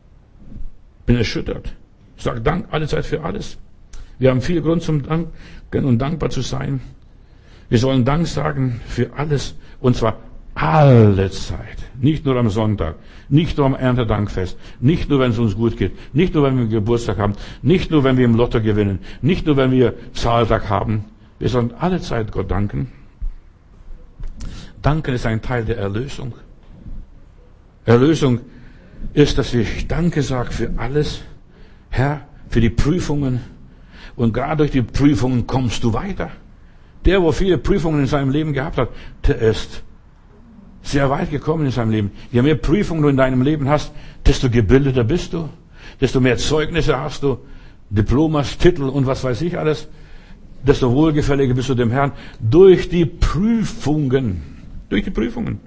bin erschüttert. Ich sage Dank alle Zeit für alles. Wir haben viel Grund zum Danken und dankbar zu sein. Wir sollen Dank sagen für alles. Und zwar alle Zeit. Nicht nur am Sonntag. Nicht nur am Erntedankfest. Nicht nur, wenn es uns gut geht. Nicht nur, wenn wir Geburtstag haben. Nicht nur, wenn wir im Lotto gewinnen. Nicht nur, wenn wir Zahltag haben. Wir sollen alle Zeit Gott danken. Danken ist ein Teil der Erlösung. Erlösung ist, dass ich Danke sage für alles. Herr, für die Prüfungen. Und gerade durch die Prüfungen kommst du weiter. Der, wo viele Prüfungen in seinem Leben gehabt hat, der ist sehr weit gekommen in seinem Leben. Je mehr Prüfungen du in deinem Leben hast, desto gebildeter bist du. Desto mehr Zeugnisse hast du. Diplomas, Titel und was weiß ich alles. Desto wohlgefälliger bist du dem Herrn durch die Prüfungen. Durch die Prüfungen.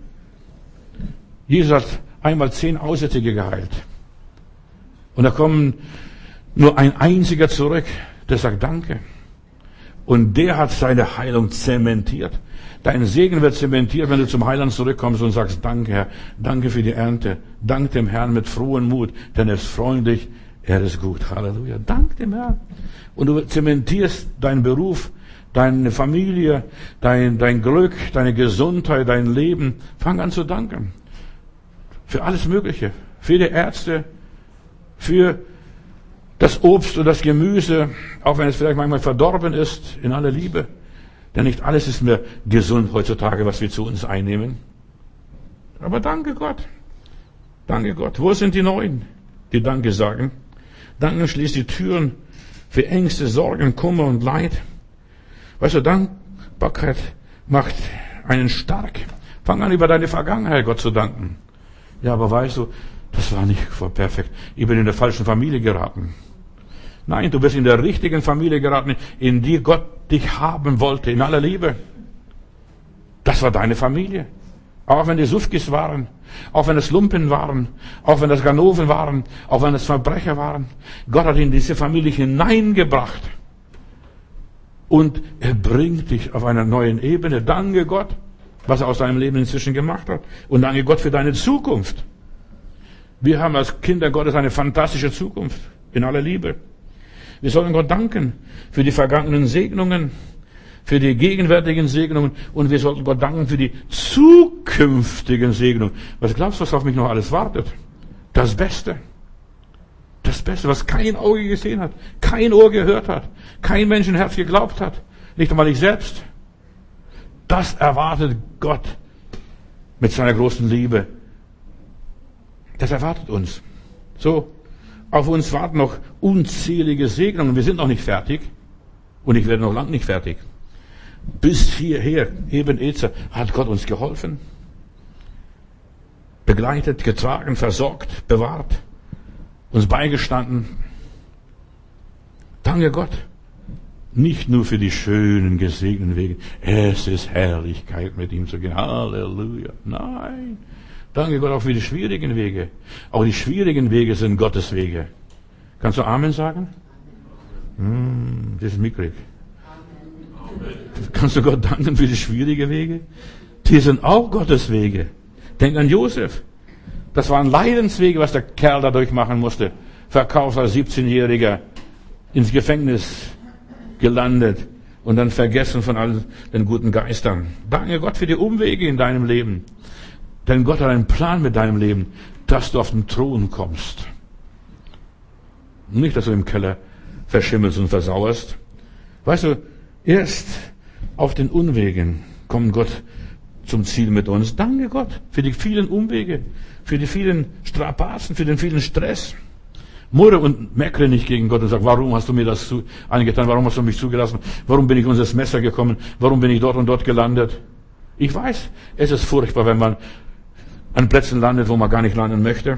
Jesus hat einmal zehn Aussätzige geheilt. Und da kommen nur ein einziger zurück, der sagt Danke. Und der hat seine Heilung zementiert. Dein Segen wird zementiert, wenn du zum Heiland zurückkommst und sagst Danke, Herr. Danke für die Ernte. Dank dem Herrn mit frohem Mut, denn er ist freundlich, er ist gut. Halleluja. Dank dem Herrn. Und du zementierst deinen Beruf, deine Familie, dein, dein Glück, deine Gesundheit, dein Leben. Fang an zu danken. Für alles Mögliche. Für die Ärzte, für das Obst und das Gemüse, auch wenn es vielleicht manchmal verdorben ist, in aller Liebe. Denn nicht alles ist mehr gesund heutzutage, was wir zu uns einnehmen. Aber danke Gott. Danke Gott. Wo sind die Neuen, die Danke sagen? Danken schließt die Türen für Ängste, Sorgen, Kummer und Leid. Weißt du, Dankbarkeit macht einen stark. Fang an, über deine Vergangenheit Gott zu danken. Ja, aber weißt du, das war nicht perfekt. Ich bin in der falschen Familie geraten. Nein, du bist in der richtigen Familie geraten, in die Gott dich haben wollte, in aller Liebe. Das war deine Familie. Auch wenn die Sufkis waren, auch wenn es Lumpen waren, auch wenn es Ganoven waren, auch wenn es Verbrecher waren. Gott hat in diese Familie hineingebracht. Und er bringt dich auf einer neuen Ebene. Danke Gott, was er aus deinem Leben inzwischen gemacht hat. Und danke Gott für deine Zukunft. Wir haben als Kinder Gottes eine fantastische Zukunft, in aller Liebe. Wir sollen Gott danken für die vergangenen Segnungen, für die gegenwärtigen Segnungen und wir sollten Gott danken für die zukünftigen Segnungen. Was glaubst du, was auf mich noch alles wartet? Das Beste. Das Beste, was kein Auge gesehen hat, kein Ohr gehört hat, kein Menschenherz geglaubt hat, nicht einmal ich selbst. Das erwartet Gott mit seiner großen Liebe. Das erwartet uns. So, auf uns warten noch unzählige Segnungen. Wir sind noch nicht fertig. Und ich werde noch lange nicht fertig. Bis hierher, eben Ezer, hat Gott uns geholfen. Begleitet, getragen, versorgt, bewahrt. Uns beigestanden. Danke Gott. Nicht nur für die schönen, gesegneten Wege. Es ist Herrlichkeit, mit ihm zu gehen. Halleluja. Nein. Danke Gott auch für die schwierigen Wege. Auch die schwierigen Wege sind Gottes Wege. Kannst du Amen sagen? Hm, das ist mickrig. Kannst du Gott danken für die schwierigen Wege? Die sind auch Gottes Wege. Denk an Josef. Das waren Leidenswege, was der Kerl da durchmachen musste. Verkauft als siebzehnjähriger, ins Gefängnis gelandet und dann vergessen von all den guten Geistern. Danke Gott für die Umwege in deinem Leben. Denn Gott hat einen Plan mit deinem Leben, dass du auf den Thron kommst. Nicht, dass du im Keller verschimmelst und versauerst. Weißt du, erst auf den Umwegen kommt Gott zum Ziel mit uns. Danke Gott für die vielen Umwege, für die vielen Strapazen, für den vielen Stress. Murre und meckere nicht gegen Gott und sag, warum hast du mir das angetan? Warum hast du mich zugelassen? Warum bin ich unter das Messer gekommen? Warum bin ich dort und dort gelandet? Ich weiß, es ist furchtbar, wenn man an Plätzen landet, wo man gar nicht landen möchte.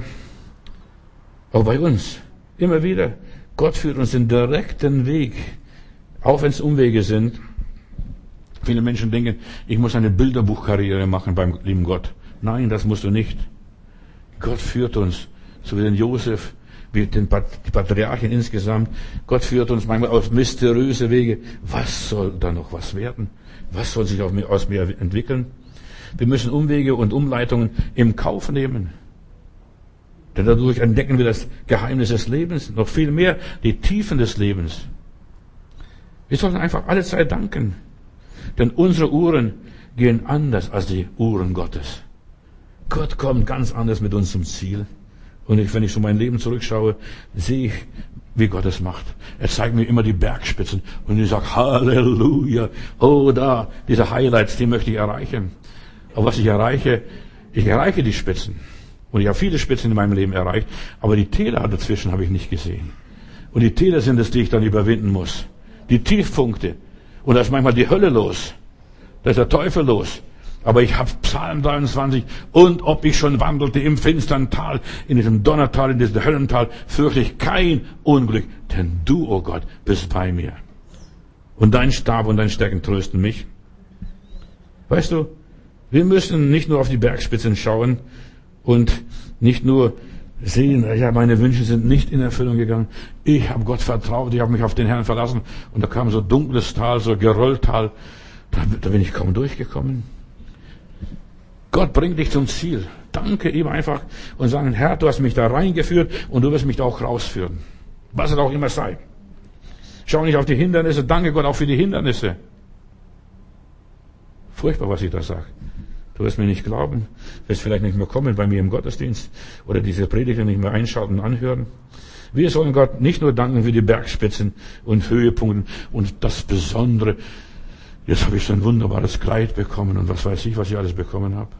Aber bei uns, immer wieder, Gott führt uns den direkten Weg, auch wenn es Umwege sind. Viele Menschen denken, ich muss eine Bilderbuchkarriere machen beim lieben Gott. Nein, das musst du nicht. Gott führt uns, so wie den Josef, wie den die Patriarchen insgesamt. Gott führt uns manchmal auf mysteriöse Wege. Was soll da noch was werden? Was soll sich aus mir entwickeln? Wir müssen Umwege und Umleitungen im Kauf nehmen. Denn dadurch entdecken wir das Geheimnis des Lebens, noch viel mehr die Tiefen des Lebens. Wir sollten einfach alle Zeit danken. Denn unsere Uhren gehen anders als die Uhren Gottes. Gott kommt ganz anders mit uns zum Ziel. Und ich, wenn ich so mein Leben zurückschaue, sehe ich, wie Gott es macht. Er zeigt mir immer die Bergspitzen und ich sage, Halleluja. Oh, da, diese Highlights, die möchte ich erreichen. Aber was ich erreiche, ich erreiche die Spitzen. Und ich habe viele Spitzen in meinem Leben erreicht, aber die Täler dazwischen habe ich nicht gesehen. Und die Täler sind es, die ich dann überwinden muss. Die Tiefpunkte. Und da ist manchmal die Hölle los. Da ist der Teufel los. Aber ich habe Psalm dreiundzwanzig. Und ob ich schon wandelte im finstern Tal, in diesem Donnertal, in diesem Höllental, fürchte ich kein Unglück. Denn du, oh Gott, bist bei mir. Und dein Stab und dein Stärken trösten mich. Weißt du, wir müssen nicht nur auf die Bergspitzen schauen und nicht nur sehen, ja, meine Wünsche sind nicht in Erfüllung gegangen. Ich habe Gott vertraut, ich habe mich auf den Herrn verlassen. Und da kam so dunkles Tal, so Gerölltal. Da, da bin ich kaum durchgekommen. Gott bringt dich zum Ziel. Danke ihm einfach und sagen, Herr, du hast mich da reingeführt und du wirst mich da auch rausführen. Was es auch immer sei. Schau nicht auf die Hindernisse. Danke Gott auch für die Hindernisse. Furchtbar, was ich da sage. Du wirst mir nicht glauben, wirst vielleicht nicht mehr kommen bei mir im Gottesdienst oder diese Predigten nicht mehr einschalten und anhören. Wir sollen Gott nicht nur danken für die Bergspitzen und Höhepunkte und das Besondere. Jetzt habe ich so ein wunderbares Kleid bekommen und was weiß ich, was ich alles bekommen habe.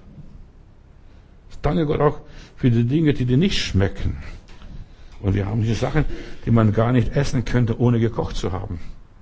Danke Gott auch für die Dinge, die dir nicht schmecken. Und wir haben diese Sachen, die man gar nicht essen könnte, ohne gekocht zu haben.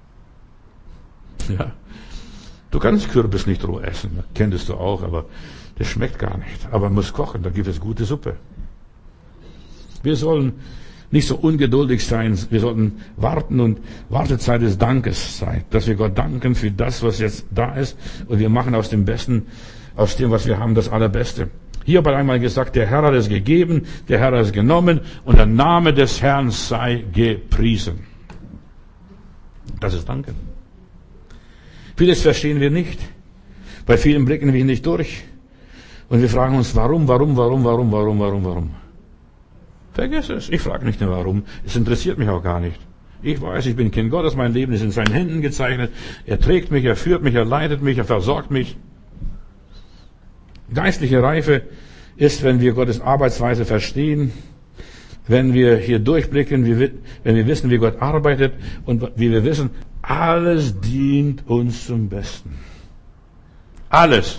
Ja. Du kannst Kürbis nicht roh essen, kennst du auch, aber das schmeckt gar nicht. Aber man muss kochen, da gibt es gute Suppe. Wir sollen nicht so ungeduldig sein, wir sollten warten und Wartezeit des Dankes sein, dass wir Gott danken für das, was jetzt da ist und wir machen aus dem Besten, aus dem, was wir haben, das Allerbeste. Hier hat einmal gesagt, der Herr hat es gegeben, der Herr hat es genommen und der Name des Herrn sei gepriesen. Das ist Danken. Vieles verstehen wir nicht. Bei vielen blicken wir nicht durch. Und wir fragen uns, warum, warum, warum, warum, warum, warum, warum. Vergiss es. Ich frage nicht mehr warum. Es interessiert mich auch gar nicht. Ich weiß, ich bin Kind Gottes. Mein Leben ist in seinen Händen gezeichnet. Er trägt mich, er führt mich, er leitet mich, er versorgt mich. Geistliche Reife ist, wenn wir Gottes Arbeitsweise verstehen, wenn wir hier durchblicken, wenn wir wissen, wie Gott arbeitet und wie wir wissen, alles dient uns zum Besten. Alles.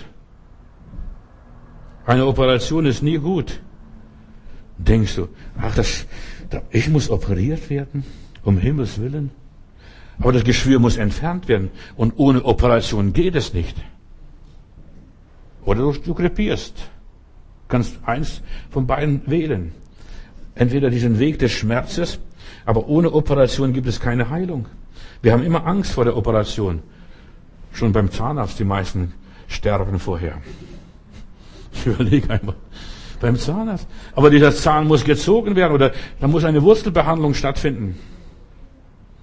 Eine Operation ist nie gut. Denkst du, ach, das, ich muss operiert werden, um Himmels Willen. Aber das Geschwür muss entfernt werden und ohne Operation geht es nicht. Oder du, du krepierst. Du kannst eins von beiden wählen. Entweder diesen Weg des Schmerzes, aber ohne Operation gibt es keine Heilung. Wir haben immer Angst vor der Operation. Schon beim Zahnarzt, die meisten sterben vorher. Ich überlege einmal. Beim Zahnarzt. Aber dieser Zahn muss gezogen werden oder da muss eine Wurzelbehandlung stattfinden.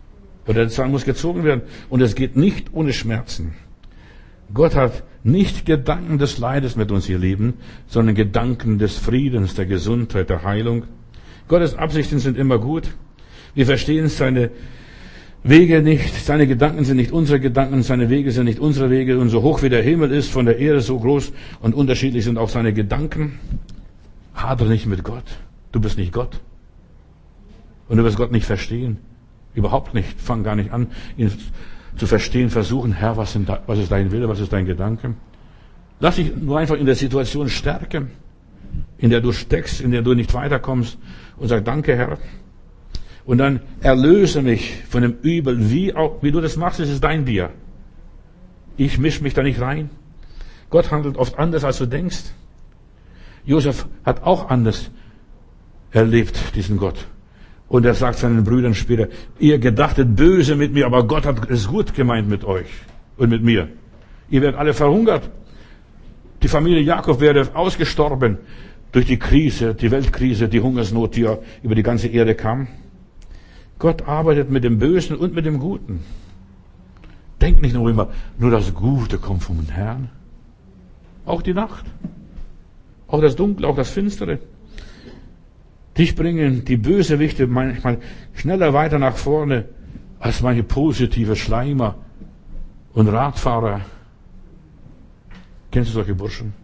Oder der Zahn muss gezogen werden. Und es geht nicht ohne Schmerzen. Gott hat nicht Gedanken des Leides mit uns, ihr Lieben, sondern Gedanken des Friedens, der Gesundheit, der Heilung. Gottes Absichten sind immer gut. Wir verstehen seine Wege nicht. Seine Gedanken sind nicht unsere Gedanken. Seine Wege sind nicht unsere Wege. Und so hoch wie der Himmel ist, von der Erde so groß und unterschiedlich sind auch seine Gedanken. Hadere nicht mit Gott. Du bist nicht Gott. Und du wirst Gott nicht verstehen. Überhaupt nicht. Fang gar nicht an, ihn zu verstehen, versuchen, Herr, was, sind da, was ist dein Wille, was ist dein Gedanke? Lass dich nur einfach in der Situation stärken, in der du steckst, in der du nicht weiterkommst und sag, danke, Herr. Und dann erlöse mich von dem Übel, wie auch, wie du das machst, es ist dein Bier. Ich mische mich da nicht rein. Gott handelt oft anders, als du denkst. Josef hat auch anders erlebt, diesen Gott. Und er sagt seinen Brüdern später, ihr gedachtet böse mit mir, aber Gott hat es gut gemeint mit euch und mit mir. Ihr werdet alle verhungert. Die Familie Jakob wäre ausgestorben durch die Krise, die Weltkrise, die Hungersnot, die über die ganze Erde kam. Gott arbeitet mit dem Bösen und mit dem Guten. Denkt nicht nur immer, nur das Gute kommt vom Herrn. Auch die Nacht. Auch das Dunkle, auch das Finstere. Dich bringen die Bösewichte manchmal schneller weiter nach vorne als manche positive Schleimer und Radfahrer. Kennst du solche Burschen?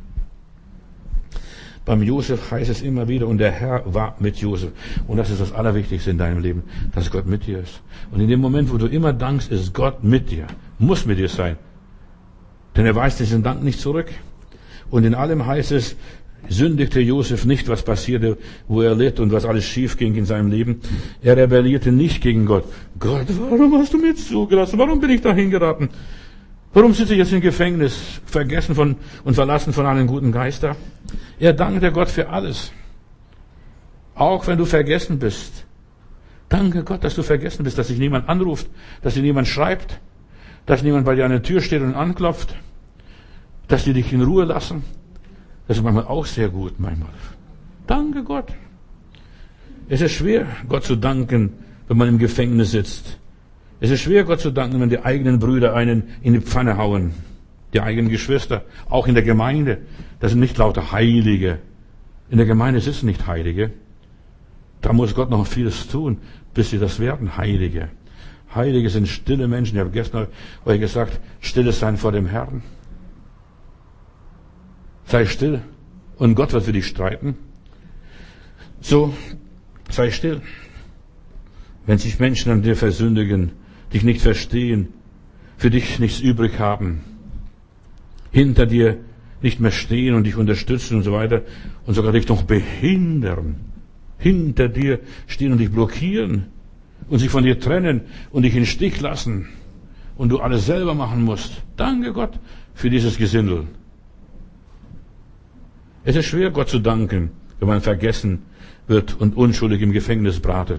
Beim Josef heißt es immer wieder, und der Herr war mit Josef. Und das ist das Allerwichtigste in deinem Leben, dass Gott mit dir ist. Und in dem Moment, wo du immer dankst, ist Gott mit dir. Muss mit dir sein. Denn er weist diesen Dank nicht zurück. Und in allem heißt es, sündigte Josef nicht, was passierte, wo er litt und was alles schief ging in seinem Leben. Er rebellierte nicht gegen Gott. Gott, warum hast du mir zugelassen? Warum bin ich dahin geraten? Warum sitze ich jetzt im Gefängnis, vergessen von und verlassen von allen guten Geistern? Er dankte Gott für alles. Auch wenn du vergessen bist. Danke Gott, dass du vergessen bist, dass dich niemand anruft, dass dir niemand schreibt, dass niemand bei dir an der Tür steht und anklopft, dass die dich in Ruhe lassen. Das ist manchmal auch sehr gut, manchmal. Danke Gott. Es ist schwer, Gott zu danken, wenn man im Gefängnis sitzt. Es ist schwer, Gott zu danken, wenn die eigenen Brüder einen in die Pfanne hauen. Die eigenen Geschwister. Auch in der Gemeinde. Das sind nicht lauter Heilige. In der Gemeinde sitzen nicht Heilige. Da muss Gott noch vieles tun, bis sie das werden, Heilige. Heilige sind stille Menschen. Ich habe gestern euch gesagt, stille sein vor dem Herrn. Sei still und Gott wird für dich streiten. So, sei still. Wenn sich Menschen an dir versündigen, dich nicht verstehen, für dich nichts übrig haben, hinter dir nicht mehr stehen und dich unterstützen und so weiter und sogar dich noch behindern, hinter dir stehen und dich blockieren und sich von dir trennen und dich in den Stich lassen und du alles selber machen musst. Danke Gott für dieses Gesindel. Es ist schwer, Gott zu danken, wenn man vergessen wird und unschuldig im Gefängnis bratet.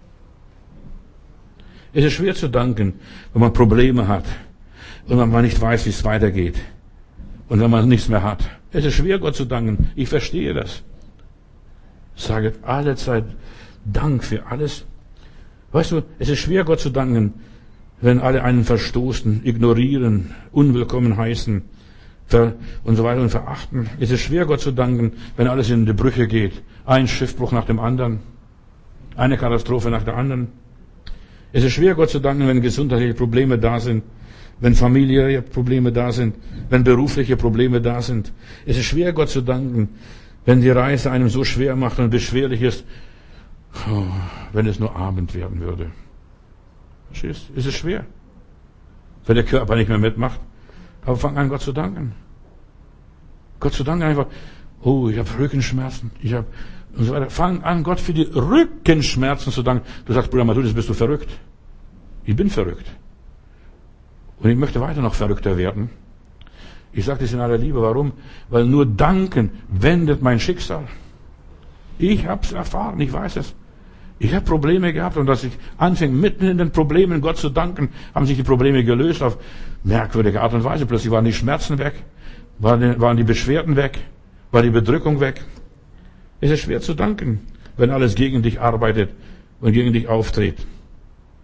Es ist schwer zu danken, wenn man Probleme hat und man nicht weiß, wie es weitergeht und wenn man nichts mehr hat. Es ist schwer, Gott zu danken. Ich verstehe das. Ich sage alle Zeit Dank für alles. Weißt du, es ist schwer, Gott zu danken, wenn alle einen verstoßen, ignorieren, unwillkommen heißen und so weiter und verachten. Es ist schwer, Gott zu danken, wenn alles in die Brüche geht. Ein Schiffbruch nach dem anderen. Eine Katastrophe nach der anderen. Es ist schwer, Gott zu danken, wenn gesundheitliche Probleme da sind, wenn familiäre Probleme da sind, wenn berufliche Probleme da sind. Es ist schwer, Gott zu danken, wenn die Reise einem so schwer macht und beschwerlich ist, oh, wenn es nur Abend werden würde. Verstehst? Es ist schwer, wenn der Körper nicht mehr mitmacht. Aber fang an, Gott zu danken. Gott zu danken einfach, oh, ich habe Rückenschmerzen, ich habe und so weiter. Fang an, Gott für die Rückenschmerzen zu danken. Du sagst, Bruder Matthäus, bist du verrückt? Ich bin verrückt. Und ich möchte weiter noch verrückter werden. Ich sage das in aller Liebe. Warum? Weil nur Danken wendet mein Schicksal. Ich habe es erfahren, ich weiß es. Ich habe Probleme gehabt und als ich anfing, mitten in den Problemen Gott zu danken, haben sich die Probleme gelöst auf merkwürdige Art und Weise. Plötzlich waren die Schmerzen weg, waren die Beschwerden weg, war die Bedrückung weg. Es ist schwer zu danken, wenn alles gegen dich arbeitet und gegen dich auftritt.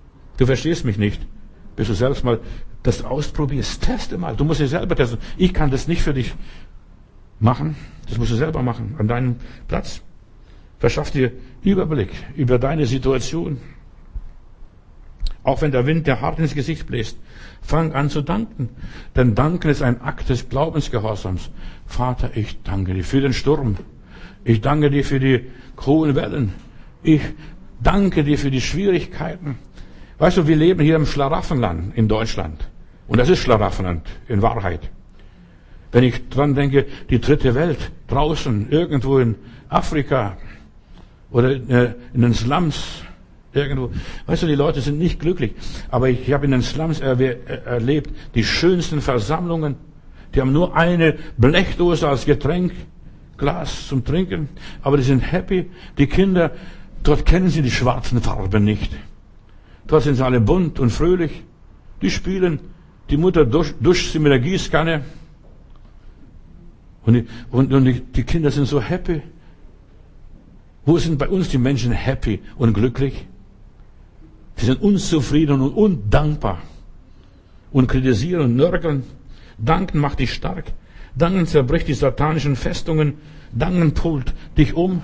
Du verstehst mich nicht. Bis du selbst mal das ausprobierst. Teste mal. Du musst dich selber testen. Ich kann das nicht für dich machen. Das musst du selber machen. An deinem Platz. Verschaff dir Überblick über deine Situation. Auch wenn der Wind dir hart ins Gesicht bläst, fang an zu danken. Denn Danken ist ein Akt des Glaubensgehorsams. Vater, ich danke dir für den Sturm. Ich danke dir für die hohen Wellen. Ich danke dir für die Schwierigkeiten. Weißt du, wir leben hier im Schlaraffenland in Deutschland. Und das ist Schlaraffenland in Wahrheit. Wenn ich dran denke, die dritte Welt, draußen, irgendwo in Afrika oder in den Slums, irgendwo. Weißt du, die Leute sind nicht glücklich. Aber ich habe in den Slums erlebt, die schönsten Versammlungen. Die haben nur eine Blechdose als Getränk, Glas zum Trinken. Aber die sind happy. Die Kinder, dort kennen sie die schwarzen Farben nicht. Dort sind sie alle bunt und fröhlich. Die spielen. Die Mutter duscht, duscht sie mit der Gießkanne. Und, die, und, und die, die Kinder sind so happy. Wo sind bei uns die Menschen happy und glücklich? Sie sind unzufrieden und undankbar. Und kritisieren und nörgeln. Danken macht dich stark. Danken zerbricht die satanischen Festungen. Danken pult dich um.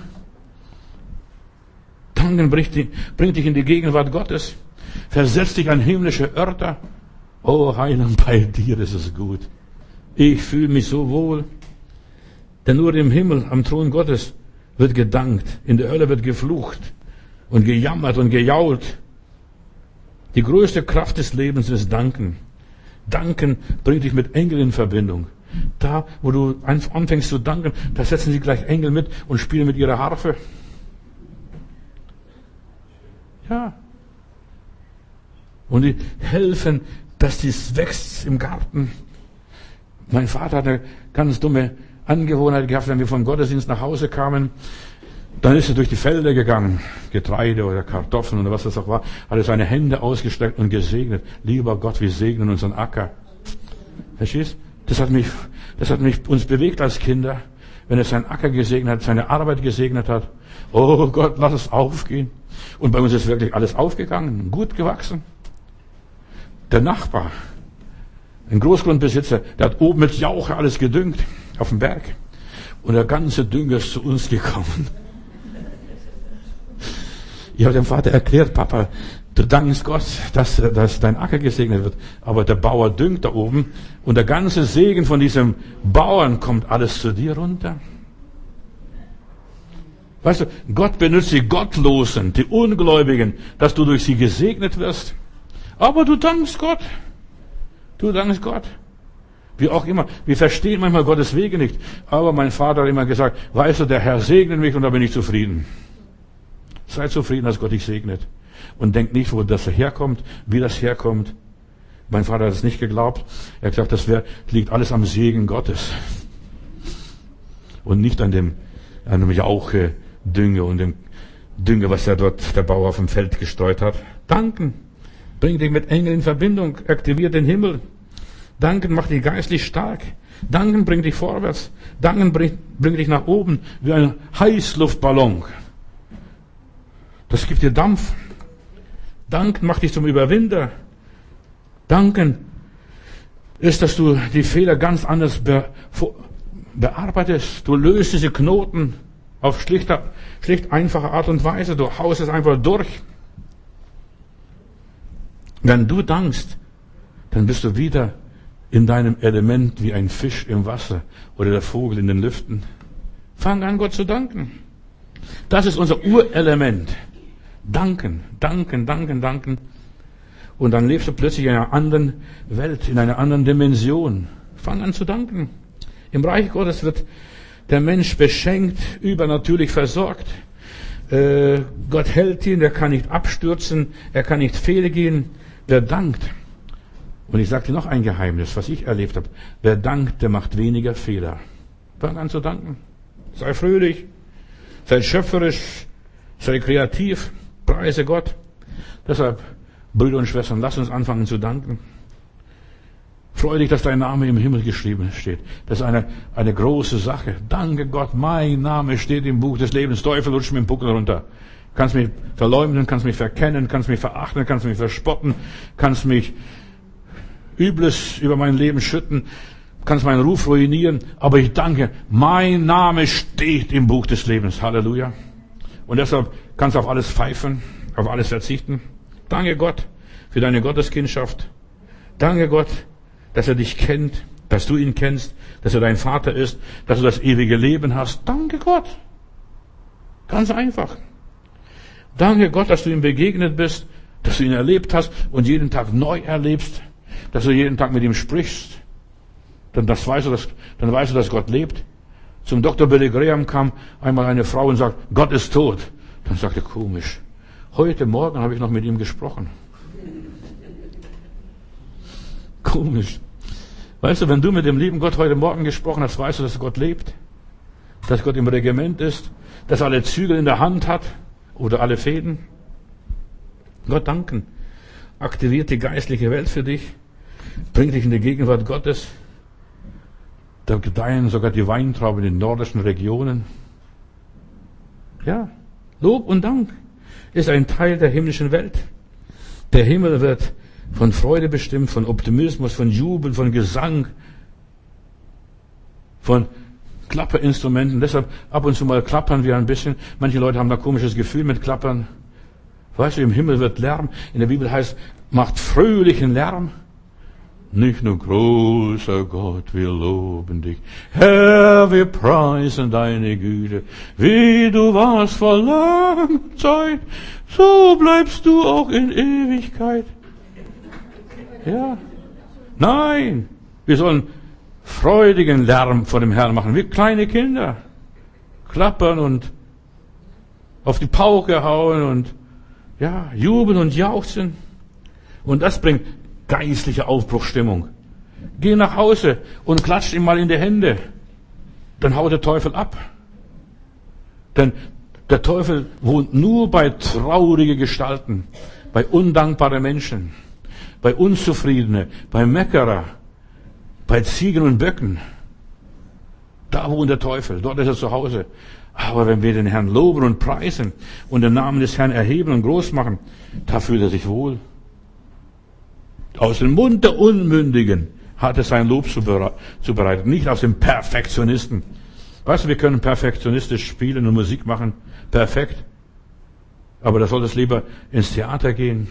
Danken bringt dich in die Gegenwart Gottes. Versetzt dich an himmlische Örter. Oh Heiland, bei dir ist es gut. Ich fühle mich so wohl. Denn nur im Himmel, am Thron Gottes, wird gedankt. In der Hölle wird geflucht und gejammert und gejault. Die größte Kraft des Lebens ist Danken. Danken bringt dich mit Engeln in Verbindung. Da, wo du anfängst zu danken, da setzen sie gleich Engel mit und spielen mit ihrer Harfe. Ja. Und die helfen, dass dies wächst im Garten. Mein Vater hat eine ganz dumme Angewohnheit gehabt, wenn wir vom Gottesdienst nach Hause kamen, dann ist er durch die Felder gegangen, Getreide oder Kartoffeln oder was das auch war, hat er seine Hände ausgestreckt und gesegnet. Lieber Gott, wir segnen unseren Acker. Verstehst? Das hat mich, das hat mich uns bewegt als Kinder, wenn er seinen Acker gesegnet hat, seine Arbeit gesegnet hat. Oh Gott, lass es aufgehen. Und bei uns ist wirklich alles aufgegangen, gut gewachsen. Der Nachbar, ein Großgrundbesitzer, der hat oben mit Jauche alles gedüngt auf dem Berg. Und der ganze Dünger ist zu uns gekommen. Ich habe dem Vater erklärt, Papa, du dankst Gott, dass, dass dein Acker gesegnet wird. Aber der Bauer düngt da oben und der ganze Segen von diesem Bauern kommt alles zu dir runter. Weißt du, Gott benutzt die Gottlosen, die Ungläubigen, dass du durch sie gesegnet wirst. Aber du dankst Gott. Du dankst Gott. Wie auch immer. Wir verstehen manchmal Gottes Wege nicht. Aber mein Vater hat immer gesagt, weißt du, der Herr segnet mich und da bin ich zufrieden. Sei zufrieden, dass Gott dich segnet. Und denk nicht, wo das herkommt, wie das herkommt. Mein Vater hat es nicht geglaubt. Er hat gesagt, das wär, liegt alles am Segen Gottes. Und nicht an dem, an dem Jauche, Dünge und dem Dünge, was er dort, der Bauer auf dem Feld gestreut hat. Danken. Bring dich mit Engeln in Verbindung. Aktiviert den Himmel. Danken macht dich geistlich stark. Danken bringt dich vorwärts. Danken bringt, bringt dich nach oben wie ein Heißluftballon. Das gibt dir Dampf. Danken macht dich zum Überwinder. Danken ist, dass du die Fehler ganz anders be, bearbeitest. Du löst diese Knoten auf schlichter, schlicht einfache Art und Weise. Du haust es einfach durch. Wenn du dankst, dann bist du wieder in deinem Element wie ein Fisch im Wasser oder der Vogel in den Lüften. Fang an, Gott zu danken. Das ist unser Urelement. Danken, danken, danken, danken. Und dann lebst du plötzlich in einer anderen Welt, in einer anderen Dimension. Fang an zu danken. Im Reich Gottes wird der Mensch beschenkt, übernatürlich versorgt. Äh, Gott hält ihn, er kann nicht abstürzen, er kann nicht fehlgehen. Wer dankt, und ich sage dir noch ein Geheimnis, was ich erlebt habe, wer dankt, der macht weniger Fehler. Fang an zu danken. Sei fröhlich, sei schöpferisch, sei kreativ, preise Gott. Deshalb, Brüder und Schwestern, lasst uns anfangen zu danken. Freu dich, dass dein Name im Himmel geschrieben steht. Das ist eine, eine große Sache. Danke Gott, mein Name steht im Buch des Lebens. Teufel, rutsch mir den Buckel runter. Kannst mich verleumden, kannst mich verkennen, kannst mich verachten, kannst mich verspotten, kannst mich Übles über mein Leben schütten, kannst meinen Ruf ruinieren. Aber ich danke, mein Name steht im Buch des Lebens. Halleluja. Und deshalb kannst du auf alles pfeifen, auf alles verzichten. Danke Gott für deine Gotteskindschaft. Danke Gott, dass er dich kennt, dass du ihn kennst, dass er dein Vater ist, dass du das ewige Leben hast. Danke Gott. Ganz einfach. Danke Gott, dass du ihm begegnet bist, dass du ihn erlebt hast und jeden Tag neu erlebst, dass du jeden Tag mit ihm sprichst. Dann, das weißt du, dass, dann weißt du, dass Gott lebt. Zum Doktor Billy Graham kam einmal eine Frau und sagt, Gott ist tot. Dann sagte er, komisch. Heute Morgen habe ich noch mit ihm gesprochen. Komisch. Weißt du, wenn du mit dem lieben Gott heute Morgen gesprochen hast, weißt du, dass Gott lebt, dass Gott im Regiment ist, dass er alle Zügel in der Hand hat oder alle Fäden. Gott danken. Aktiviert die geistliche Welt für dich, bringt dich in die Gegenwart Gottes. Da gedeihen sogar die Weintrauben in den nordischen Regionen. Ja, Lob und Dank ist ein Teil der himmlischen Welt. Der Himmel wird von Freude bestimmt, von Optimismus, von Jubel, von Gesang, von Klapperinstrumenten. Deshalb ab und zu mal klappern wir ein bisschen. Manche Leute haben da ein komisches Gefühl mit Klappern. Weißt du, im Himmel wird Lärm. In der Bibel heißt, macht fröhlichen Lärm. Nicht nur großer Gott, wir loben dich. Herr, wir preisen deine Güte. Wie du warst vor langer Zeit, so bleibst du auch in Ewigkeit. Ja. Nein, wir sollen freudigen Lärm vor dem Herrn machen, wie kleine Kinder. Klappern und auf die Pauke hauen und ja, jubeln und jauchzen. Und das bringt geistliche Aufbruchsstimmung. Geh nach Hause und klatscht ihm mal in die Hände. Dann haut der Teufel ab. Denn der Teufel wohnt nur bei traurigen Gestalten, bei undankbaren Menschen, bei Unzufriedenen, bei Meckerer, bei Ziegen und Böcken. Da wohnt der Teufel, dort ist er zu Hause. Aber wenn wir den Herrn loben und preisen und den Namen des Herrn erheben und groß machen, da fühlt er sich wohl. Aus dem Mund der Unmündigen hat er sein Lob zubereitet, nicht aus dem Perfektionisten. Weißt du, wir können perfektionistisch spielen und Musik machen, perfekt. Aber da soll es lieber ins Theater gehen.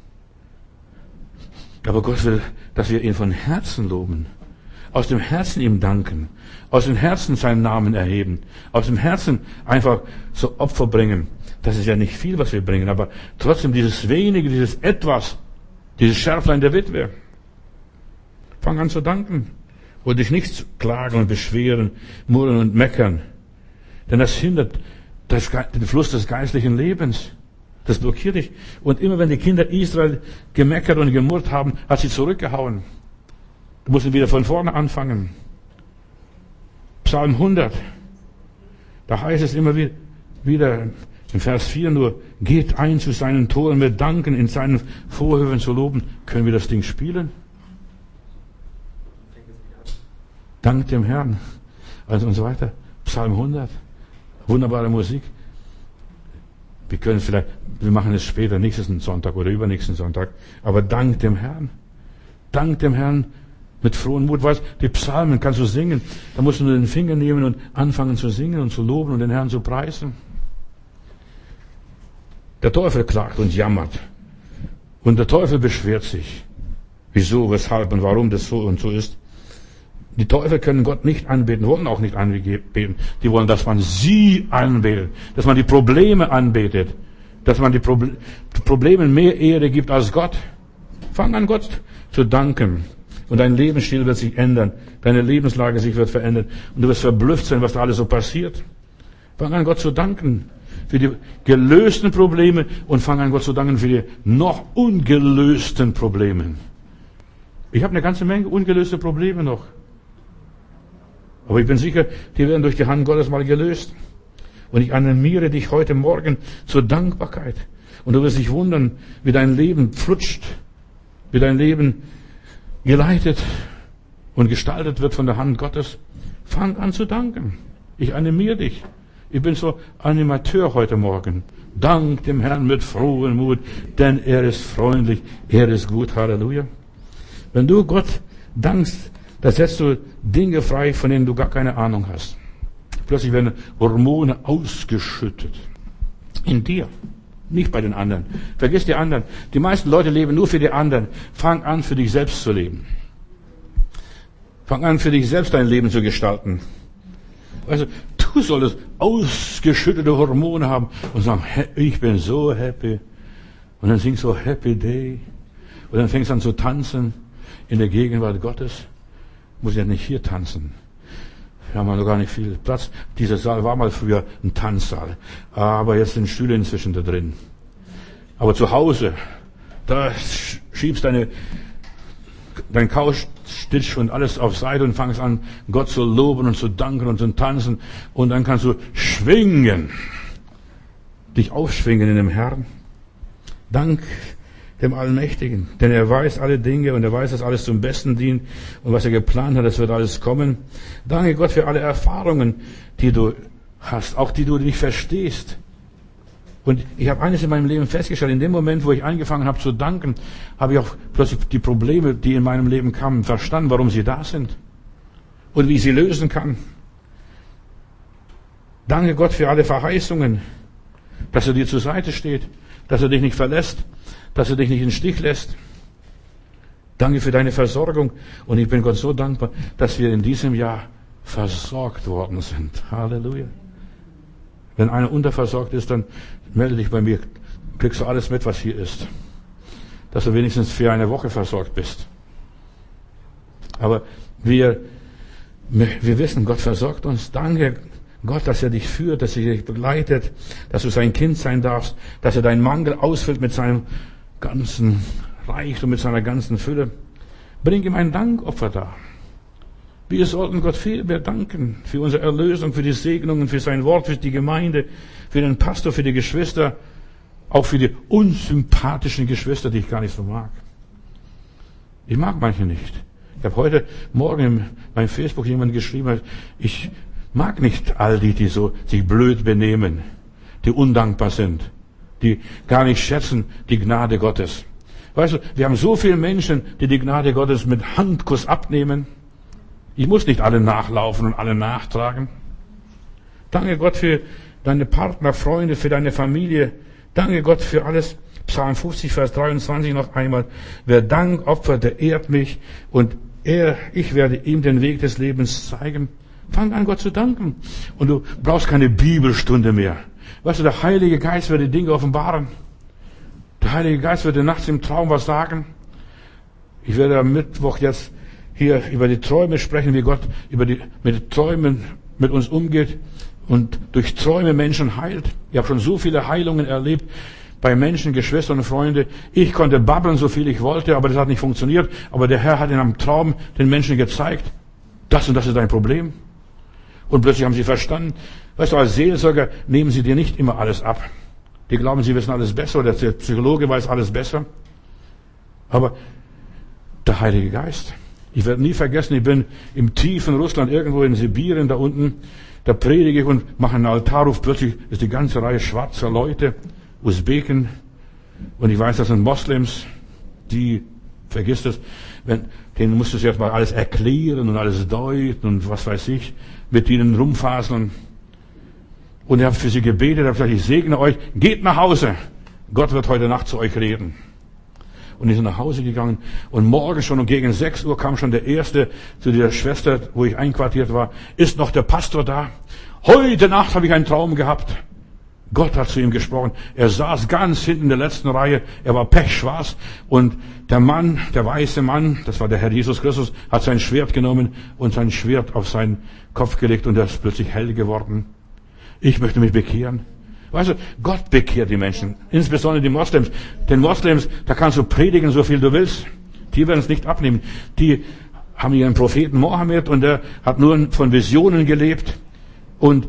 Aber Gott will, dass wir ihn von Herzen loben, aus dem Herzen ihm danken, aus dem Herzen seinen Namen erheben, aus dem Herzen einfach so Opfer bringen. Das ist ja nicht viel, was wir bringen, aber trotzdem dieses wenige, dieses etwas, dieses Schärflein der Witwe. Fang an zu danken und dich nicht klagen und beschweren, murren und meckern. Denn das hindert das, den Fluss des geistlichen Lebens. Das blockiert dich. Und immer wenn die Kinder Israel gemeckert und gemurrt haben, hat sie zurückgehauen. Du musst wieder von vorne anfangen. Psalm hundert. Da heißt es immer wieder, in Vers vier nur, geht ein zu seinen Toren mit Danken, in seinen Vorhöfen zu loben. Können wir das Ding spielen? Dank dem Herrn. Also und so weiter. Psalm hundert. Wunderbare Musik. Wir können vielleicht, wir machen es später, nächsten Sonntag oder übernächsten Sonntag. Aber dank dem Herrn. Dank dem Herrn mit frohem Mut. Weißt, die Psalmen kannst du singen. Da musst du nur den Finger nehmen und anfangen zu singen und zu loben und den Herrn zu preisen. Der Teufel klagt und jammert. Und der Teufel beschwert sich. Wieso, weshalb und warum das so und so ist. Die Teufel können Gott nicht anbeten, wollen auch nicht anbeten. Die wollen, dass man sie anbetet, dass man die Probleme anbetet, dass man die Proble- Problemen mehr Ehre gibt als Gott. Fang an, Gott zu danken. Und dein Lebensstil wird sich ändern. Deine Lebenslage sich wird verändern. Und du wirst verblüfft sein, was da alles so passiert. Fang an, Gott zu danken für die gelösten Probleme und fang an, Gott zu danken für die noch ungelösten Probleme. Ich habe eine ganze Menge ungelöste Probleme noch. Aber ich bin sicher, die werden durch die Hand Gottes mal gelöst. Und ich animiere dich heute Morgen zur Dankbarkeit. Und du wirst dich wundern, wie dein Leben flutscht, wie dein Leben geleitet und gestaltet wird von der Hand Gottes, fang an zu danken. Ich animiere dich. Ich bin so Animateur heute Morgen. Dank dem Herrn mit frohem Mut, denn er ist freundlich, er ist gut. Halleluja. Wenn du Gott dankst, da setzt du Dinge frei, von denen du gar keine Ahnung hast. Plötzlich werden Hormone ausgeschüttet. In dir. Nicht bei den anderen. Vergiss die anderen. Die meisten Leute leben nur für die anderen. Fang an, für dich selbst zu leben. Fang an, für dich selbst dein Leben zu gestalten. Also, du solltest ausgeschüttete Hormone haben und sagen, ich bin so happy. Und dann singst du Happy Day. Und dann fängst du an zu tanzen in der Gegenwart Gottes. Muss ja nicht hier tanzen. Wir haben ja noch gar nicht viel Platz. Dieser Saal war mal früher ein Tanzsaal. Aber jetzt sind Stühle inzwischen da drin. Aber zu Hause, da schiebst deine, dein Couchtisch und alles auf Seite und fangst an, Gott zu loben und zu danken und zu tanzen. Und dann kannst du schwingen. Dich aufschwingen in dem Herrn. Dank dem Allmächtigen. Denn er weiß alle Dinge und er weiß, dass alles zum Besten dient. Und was er geplant hat, das wird alles kommen. Danke Gott für alle Erfahrungen, die du hast. Auch die du nicht verstehst. Und ich habe eines in meinem Leben festgestellt. In dem Moment, wo ich angefangen habe zu danken, habe ich auch plötzlich die Probleme, die in meinem Leben kamen, verstanden, warum sie da sind. Und wie ich sie lösen kann. Danke Gott für alle Verheißungen. Dass er dir zur Seite steht. Dass er dich nicht verlässt. Dass er dich nicht in den Stich lässt. Danke für deine Versorgung. Und ich bin Gott so dankbar, dass wir in diesem Jahr versorgt worden sind. Halleluja. Wenn einer unterversorgt ist, dann melde dich bei mir. Kriegst du alles mit, was hier ist. Dass du wenigstens für eine Woche versorgt bist. Aber wir, wir wissen, Gott versorgt uns. Danke Gott, dass er dich führt, dass er dich begleitet, dass du sein Kind sein darfst, dass er deinen Mangel ausfüllt mit seinem ganzen Reichtum, mit seiner ganzen Fülle. Bring ihm ein Dankopfer dar. Wir sollten Gott viel mehr danken für unsere Erlösung, für die Segnungen, für sein Wort, für die Gemeinde, für den Pastor, für die Geschwister, auch für die unsympathischen Geschwister, die ich gar nicht so mag. Ich mag manche nicht. Ich habe heute Morgen beim Facebook jemand geschrieben, ich mag nicht all die, die so sich blöd benehmen, die undankbar sind, die gar nicht schätzen die Gnade Gottes. Weißt du, wir haben so viele Menschen, die die Gnade Gottes mit Handkuss abnehmen. Ich muss nicht alle nachlaufen und alle nachtragen. Danke Gott für deine Partner, Freunde, für deine Familie. Danke Gott für alles. Psalm fünfzig, Vers dreiundzwanzig noch einmal. Wer Dank opfert, der ehrt mich und er, ich werde ihm den Weg des Lebens zeigen. Fang an, Gott zu danken. Und du brauchst keine Bibelstunde mehr. Weißt du, der Heilige Geist wird die Dinge offenbaren. Der Heilige Geist wird dir nachts im Traum was sagen. Ich werde am Mittwoch jetzt hier über die Träume sprechen, wie Gott über die, mit Träumen mit uns umgeht und durch Träume Menschen heilt. Ich habe schon so viele Heilungen erlebt bei Menschen, Geschwistern und Freunde. Ich konnte babbeln, so viel ich wollte, aber das hat nicht funktioniert. Aber der Herr hat in einem Traum den Menschen gezeigt, das und das ist dein Problem. Und plötzlich haben sie verstanden, weißt du, als Seelsorger nehmen sie dir nicht immer alles ab. Die glauben, sie wissen alles besser oder der Psychologe weiß alles besser. Aber der Heilige Geist. Ich werde nie vergessen, ich bin im tiefen Russland, irgendwo in Sibirien, da unten, da predige ich und mache einen Altarruf. Plötzlich ist die ganze Reihe schwarzer Leute, Usbeken, und ich weiß, das sind Moslems, die, vergiss das, wenn, denen musst du jetzt mal alles erklären und alles deuten und was weiß ich, mit ihnen rumfaseln. Und ich habe für sie gebetet, habe gesagt, ich segne euch, geht nach Hause. Gott wird heute Nacht zu euch reden. Und ich bin nach Hause gegangen und morgen schon um gegen sechs Uhr kam schon der Erste zu der Schwester, wo ich einquartiert war. Ist noch der Pastor da? Heute Nacht habe ich einen Traum gehabt. Gott hat zu ihm gesprochen. Er saß ganz hinten in der letzten Reihe. Er war pechschwarz. Und der Mann, der weiße Mann, das war der Herr Jesus Christus, hat sein Schwert genommen und sein Schwert auf seinen Kopf gelegt und er ist plötzlich hell geworden. Ich möchte mich bekehren. Weißt du, Gott bekehrt die Menschen, insbesondere die Moslems. Den Moslems, da kannst du predigen, so viel du willst. Die werden es nicht abnehmen. Die haben ihren Propheten Mohammed und der hat nur von Visionen gelebt. Und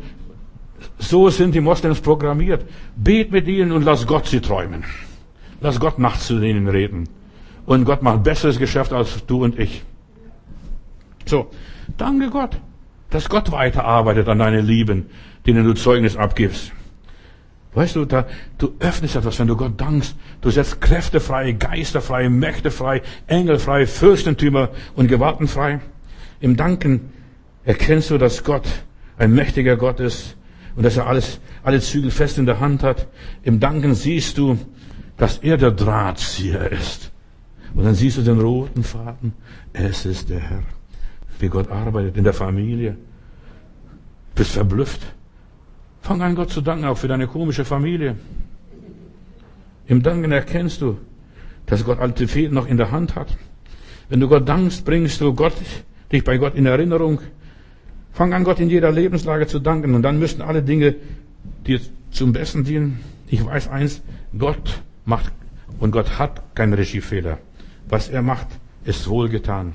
so sind die Moslems programmiert. Bet mit ihnen und lass Gott sie träumen. Lass Gott nachts zu ihnen reden. Und Gott macht besseres Geschäft als du und ich. So, danke Gott, dass Gott weiterarbeitet an deinen Lieben, denen du Zeugnis abgibst. Weißt du, da, du öffnest etwas, wenn du Gott dankst. Du setzt Kräfte frei, Geister frei, Mächte frei, Engel frei, Fürstentümer und Gewalten frei. Im Danken erkennst du, dass Gott ein mächtiger Gott ist und dass er alles, alle Zügel fest in der Hand hat. Im Danken siehst du, dass er der Drahtzieher ist. Und dann siehst du den roten Faden. Es ist der Herr. Wie Gott arbeitet in der Familie. Bist verblüfft. Fang an, Gott zu danken, auch für deine komische Familie. Im Danken erkennst du, dass Gott alte Fäden noch in der Hand hat. Wenn du Gott dankst, bringst du Gott, dich bei Gott in Erinnerung. Fang an, Gott in jeder Lebenslage zu danken. Und dann müssten alle Dinge dir zum Besten dienen. Ich weiß eins, Gott macht und Gott hat keinen Regiefehler. Was er macht, ist wohlgetan.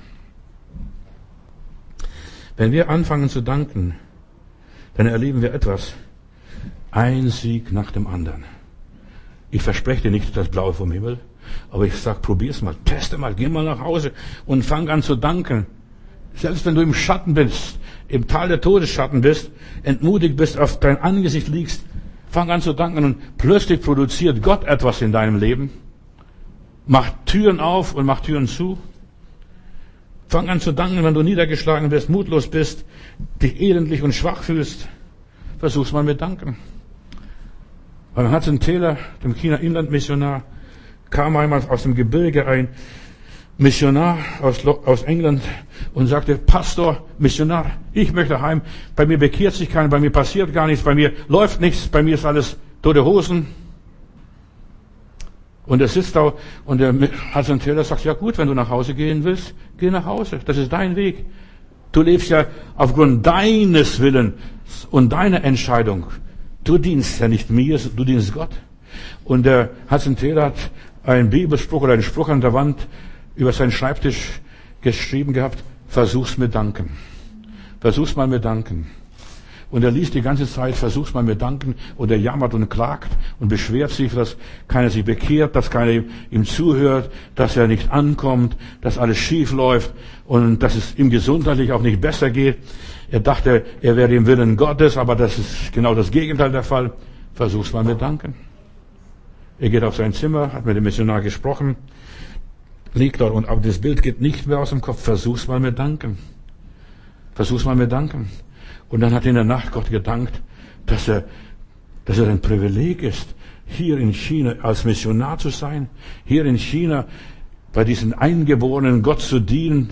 Wenn wir anfangen zu danken, dann erleben wir etwas. Ein Sieg nach dem anderen. Ich verspreche dir nicht das Blaue vom Himmel, aber ich sag, probier's mal, teste mal, geh mal nach Hause und fang an zu danken. Selbst wenn du im Schatten bist, im Tal der Todesschatten bist, entmutigt bist, auf dein Angesicht liegst, fang an zu danken und plötzlich produziert Gott etwas in deinem Leben. Macht Türen auf und macht Türen zu. Fang an zu danken, wenn du niedergeschlagen bist, mutlos bist, dich elendlich und schwach fühlst. Versuch's mal mit Danken. Beim Hudson Taylor, dem China-Inland-Missionar, kam einmal aus dem Gebirge ein Missionar aus, aus England und sagte, Pastor, Missionar, ich möchte heim, bei mir bekehrt sich keiner, bei mir passiert gar nichts, bei mir läuft nichts, bei mir ist alles tote Hosen. Und er sitzt da und der Hudson Taylor sagt, ja gut, wenn du nach Hause gehen willst, geh nach Hause, das ist dein Weg. Du lebst ja aufgrund deines Willens und deiner Entscheidung. Du dienst ja nicht mir, du dienst Gott. Und der Hudson Taylor hat einen Bibelspruch oder einen Spruch an der Wand über seinen Schreibtisch geschrieben gehabt, versuch's mit Danken. Versuch's mal mit Danken. Und er liest die ganze Zeit, versuch's mal mit Danken, und er jammert und klagt und beschwert sich, dass keiner sich bekehrt, dass keiner ihm zuhört, dass er nicht ankommt, dass alles schief läuft und dass es ihm gesundheitlich auch nicht besser geht. Er dachte, er wäre im Willen Gottes, aber das ist genau das Gegenteil der Fall. Versuch's mal mit Danken. Er geht auf sein Zimmer, hat mit dem Missionar gesprochen, liegt dort und aber das Bild geht nicht mehr aus dem Kopf. Versuch's mal mit Danken. Versuch's mal mit Danken. Und dann hat er in der Nacht Gott gedankt, dass er, dass er ein Privileg ist, hier in China als Missionar zu sein, hier in China bei diesen Eingeborenen Gott zu dienen,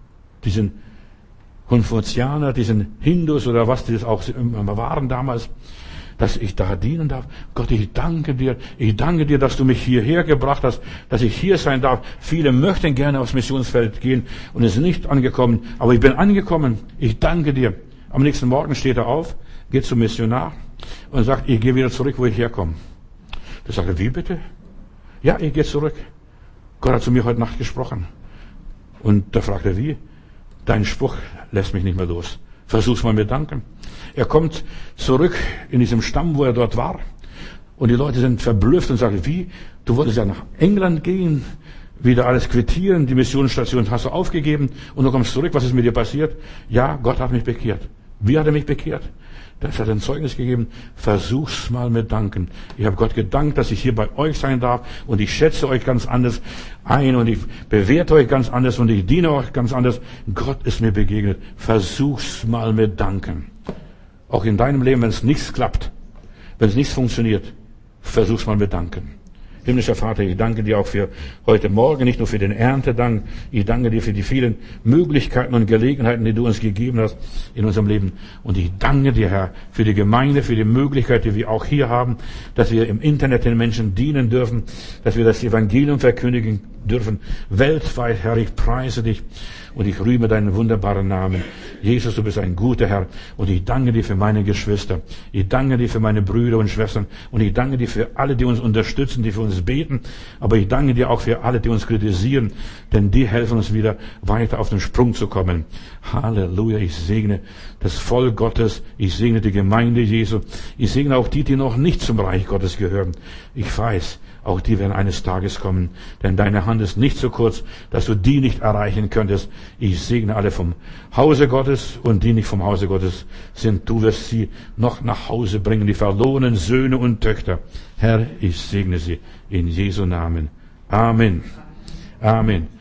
diesen Konfuzianer, diesen Hindus oder was die das auch immer waren damals, dass ich da dienen darf. Gott, ich danke dir, ich danke dir, dass du mich hierher gebracht hast, dass ich hier sein darf. Viele möchten gerne aufs Missionsfeld gehen und es ist nicht angekommen, aber ich bin angekommen. Ich danke dir. Am nächsten Morgen steht er auf, geht zum Missionar und sagt, ich gehe wieder zurück, wo ich herkomme. Da sagt er, wie bitte? Ja, ich gehe zurück. Gott hat zu mir heute Nacht gesprochen. Und da fragt er, wie? Dein Spruch lässt mich nicht mehr los. Versuch's mal mit Danken. Er kommt zurück in diesem Stamm, wo er dort war. Und die Leute sind verblüfft und sagen, wie? Du wolltest ja nach England gehen, wieder alles quittieren, die Missionsstation hast du aufgegeben und du kommst zurück. Was ist mit dir passiert? Ja, Gott hat mich bekehrt. Wie hat er mich bekehrt? Das hat ein Zeugnis gegeben. Versuch's mal mit Danken. Ich habe Gott gedankt, dass ich hier bei euch sein darf und ich schätze euch ganz anders ein und ich bewerte euch ganz anders und ich diene euch ganz anders. Gott ist mir begegnet. Versuch's mal mit Danken. Auch in deinem Leben, wenn es nichts klappt, wenn es nichts funktioniert, versuch's mal mit Danken. Himmlischer Vater, ich danke dir auch für heute Morgen, nicht nur für den Erntedank. Ich danke dir für die vielen Möglichkeiten und Gelegenheiten, die du uns gegeben hast in unserem Leben. Und ich danke dir, Herr, für die Gemeinde, für die Möglichkeit, die wir auch hier haben, dass wir im Internet den Menschen dienen dürfen, dass wir das Evangelium verkündigen dürfen. Weltweit, Herr, ich preise dich und ich rühme deinen wunderbaren Namen. Jesus, du bist ein guter Herr und ich danke dir für meine Geschwister. Ich danke dir für meine Brüder und Schwestern und ich danke dir für alle, die uns unterstützen, die für uns beten. Aber ich danke dir auch für alle, die uns kritisieren, denn die helfen uns wieder weiter auf den Sprung zu kommen. Halleluja, ich segne das Volk Gottes, ich segne die Gemeinde Jesu, ich segne auch die, die noch nicht zum Reich Gottes gehören. Ich weiß, Auch die werden eines Tages kommen. Denn deine Hand ist nicht so kurz, dass du die nicht erreichen könntest. Ich segne alle vom Hause Gottes und die nicht vom Hause Gottes sind. Du wirst sie noch nach Hause bringen, die verlorenen Söhne und Töchter. Herr, ich segne sie in Jesu Namen. Amen. Amen.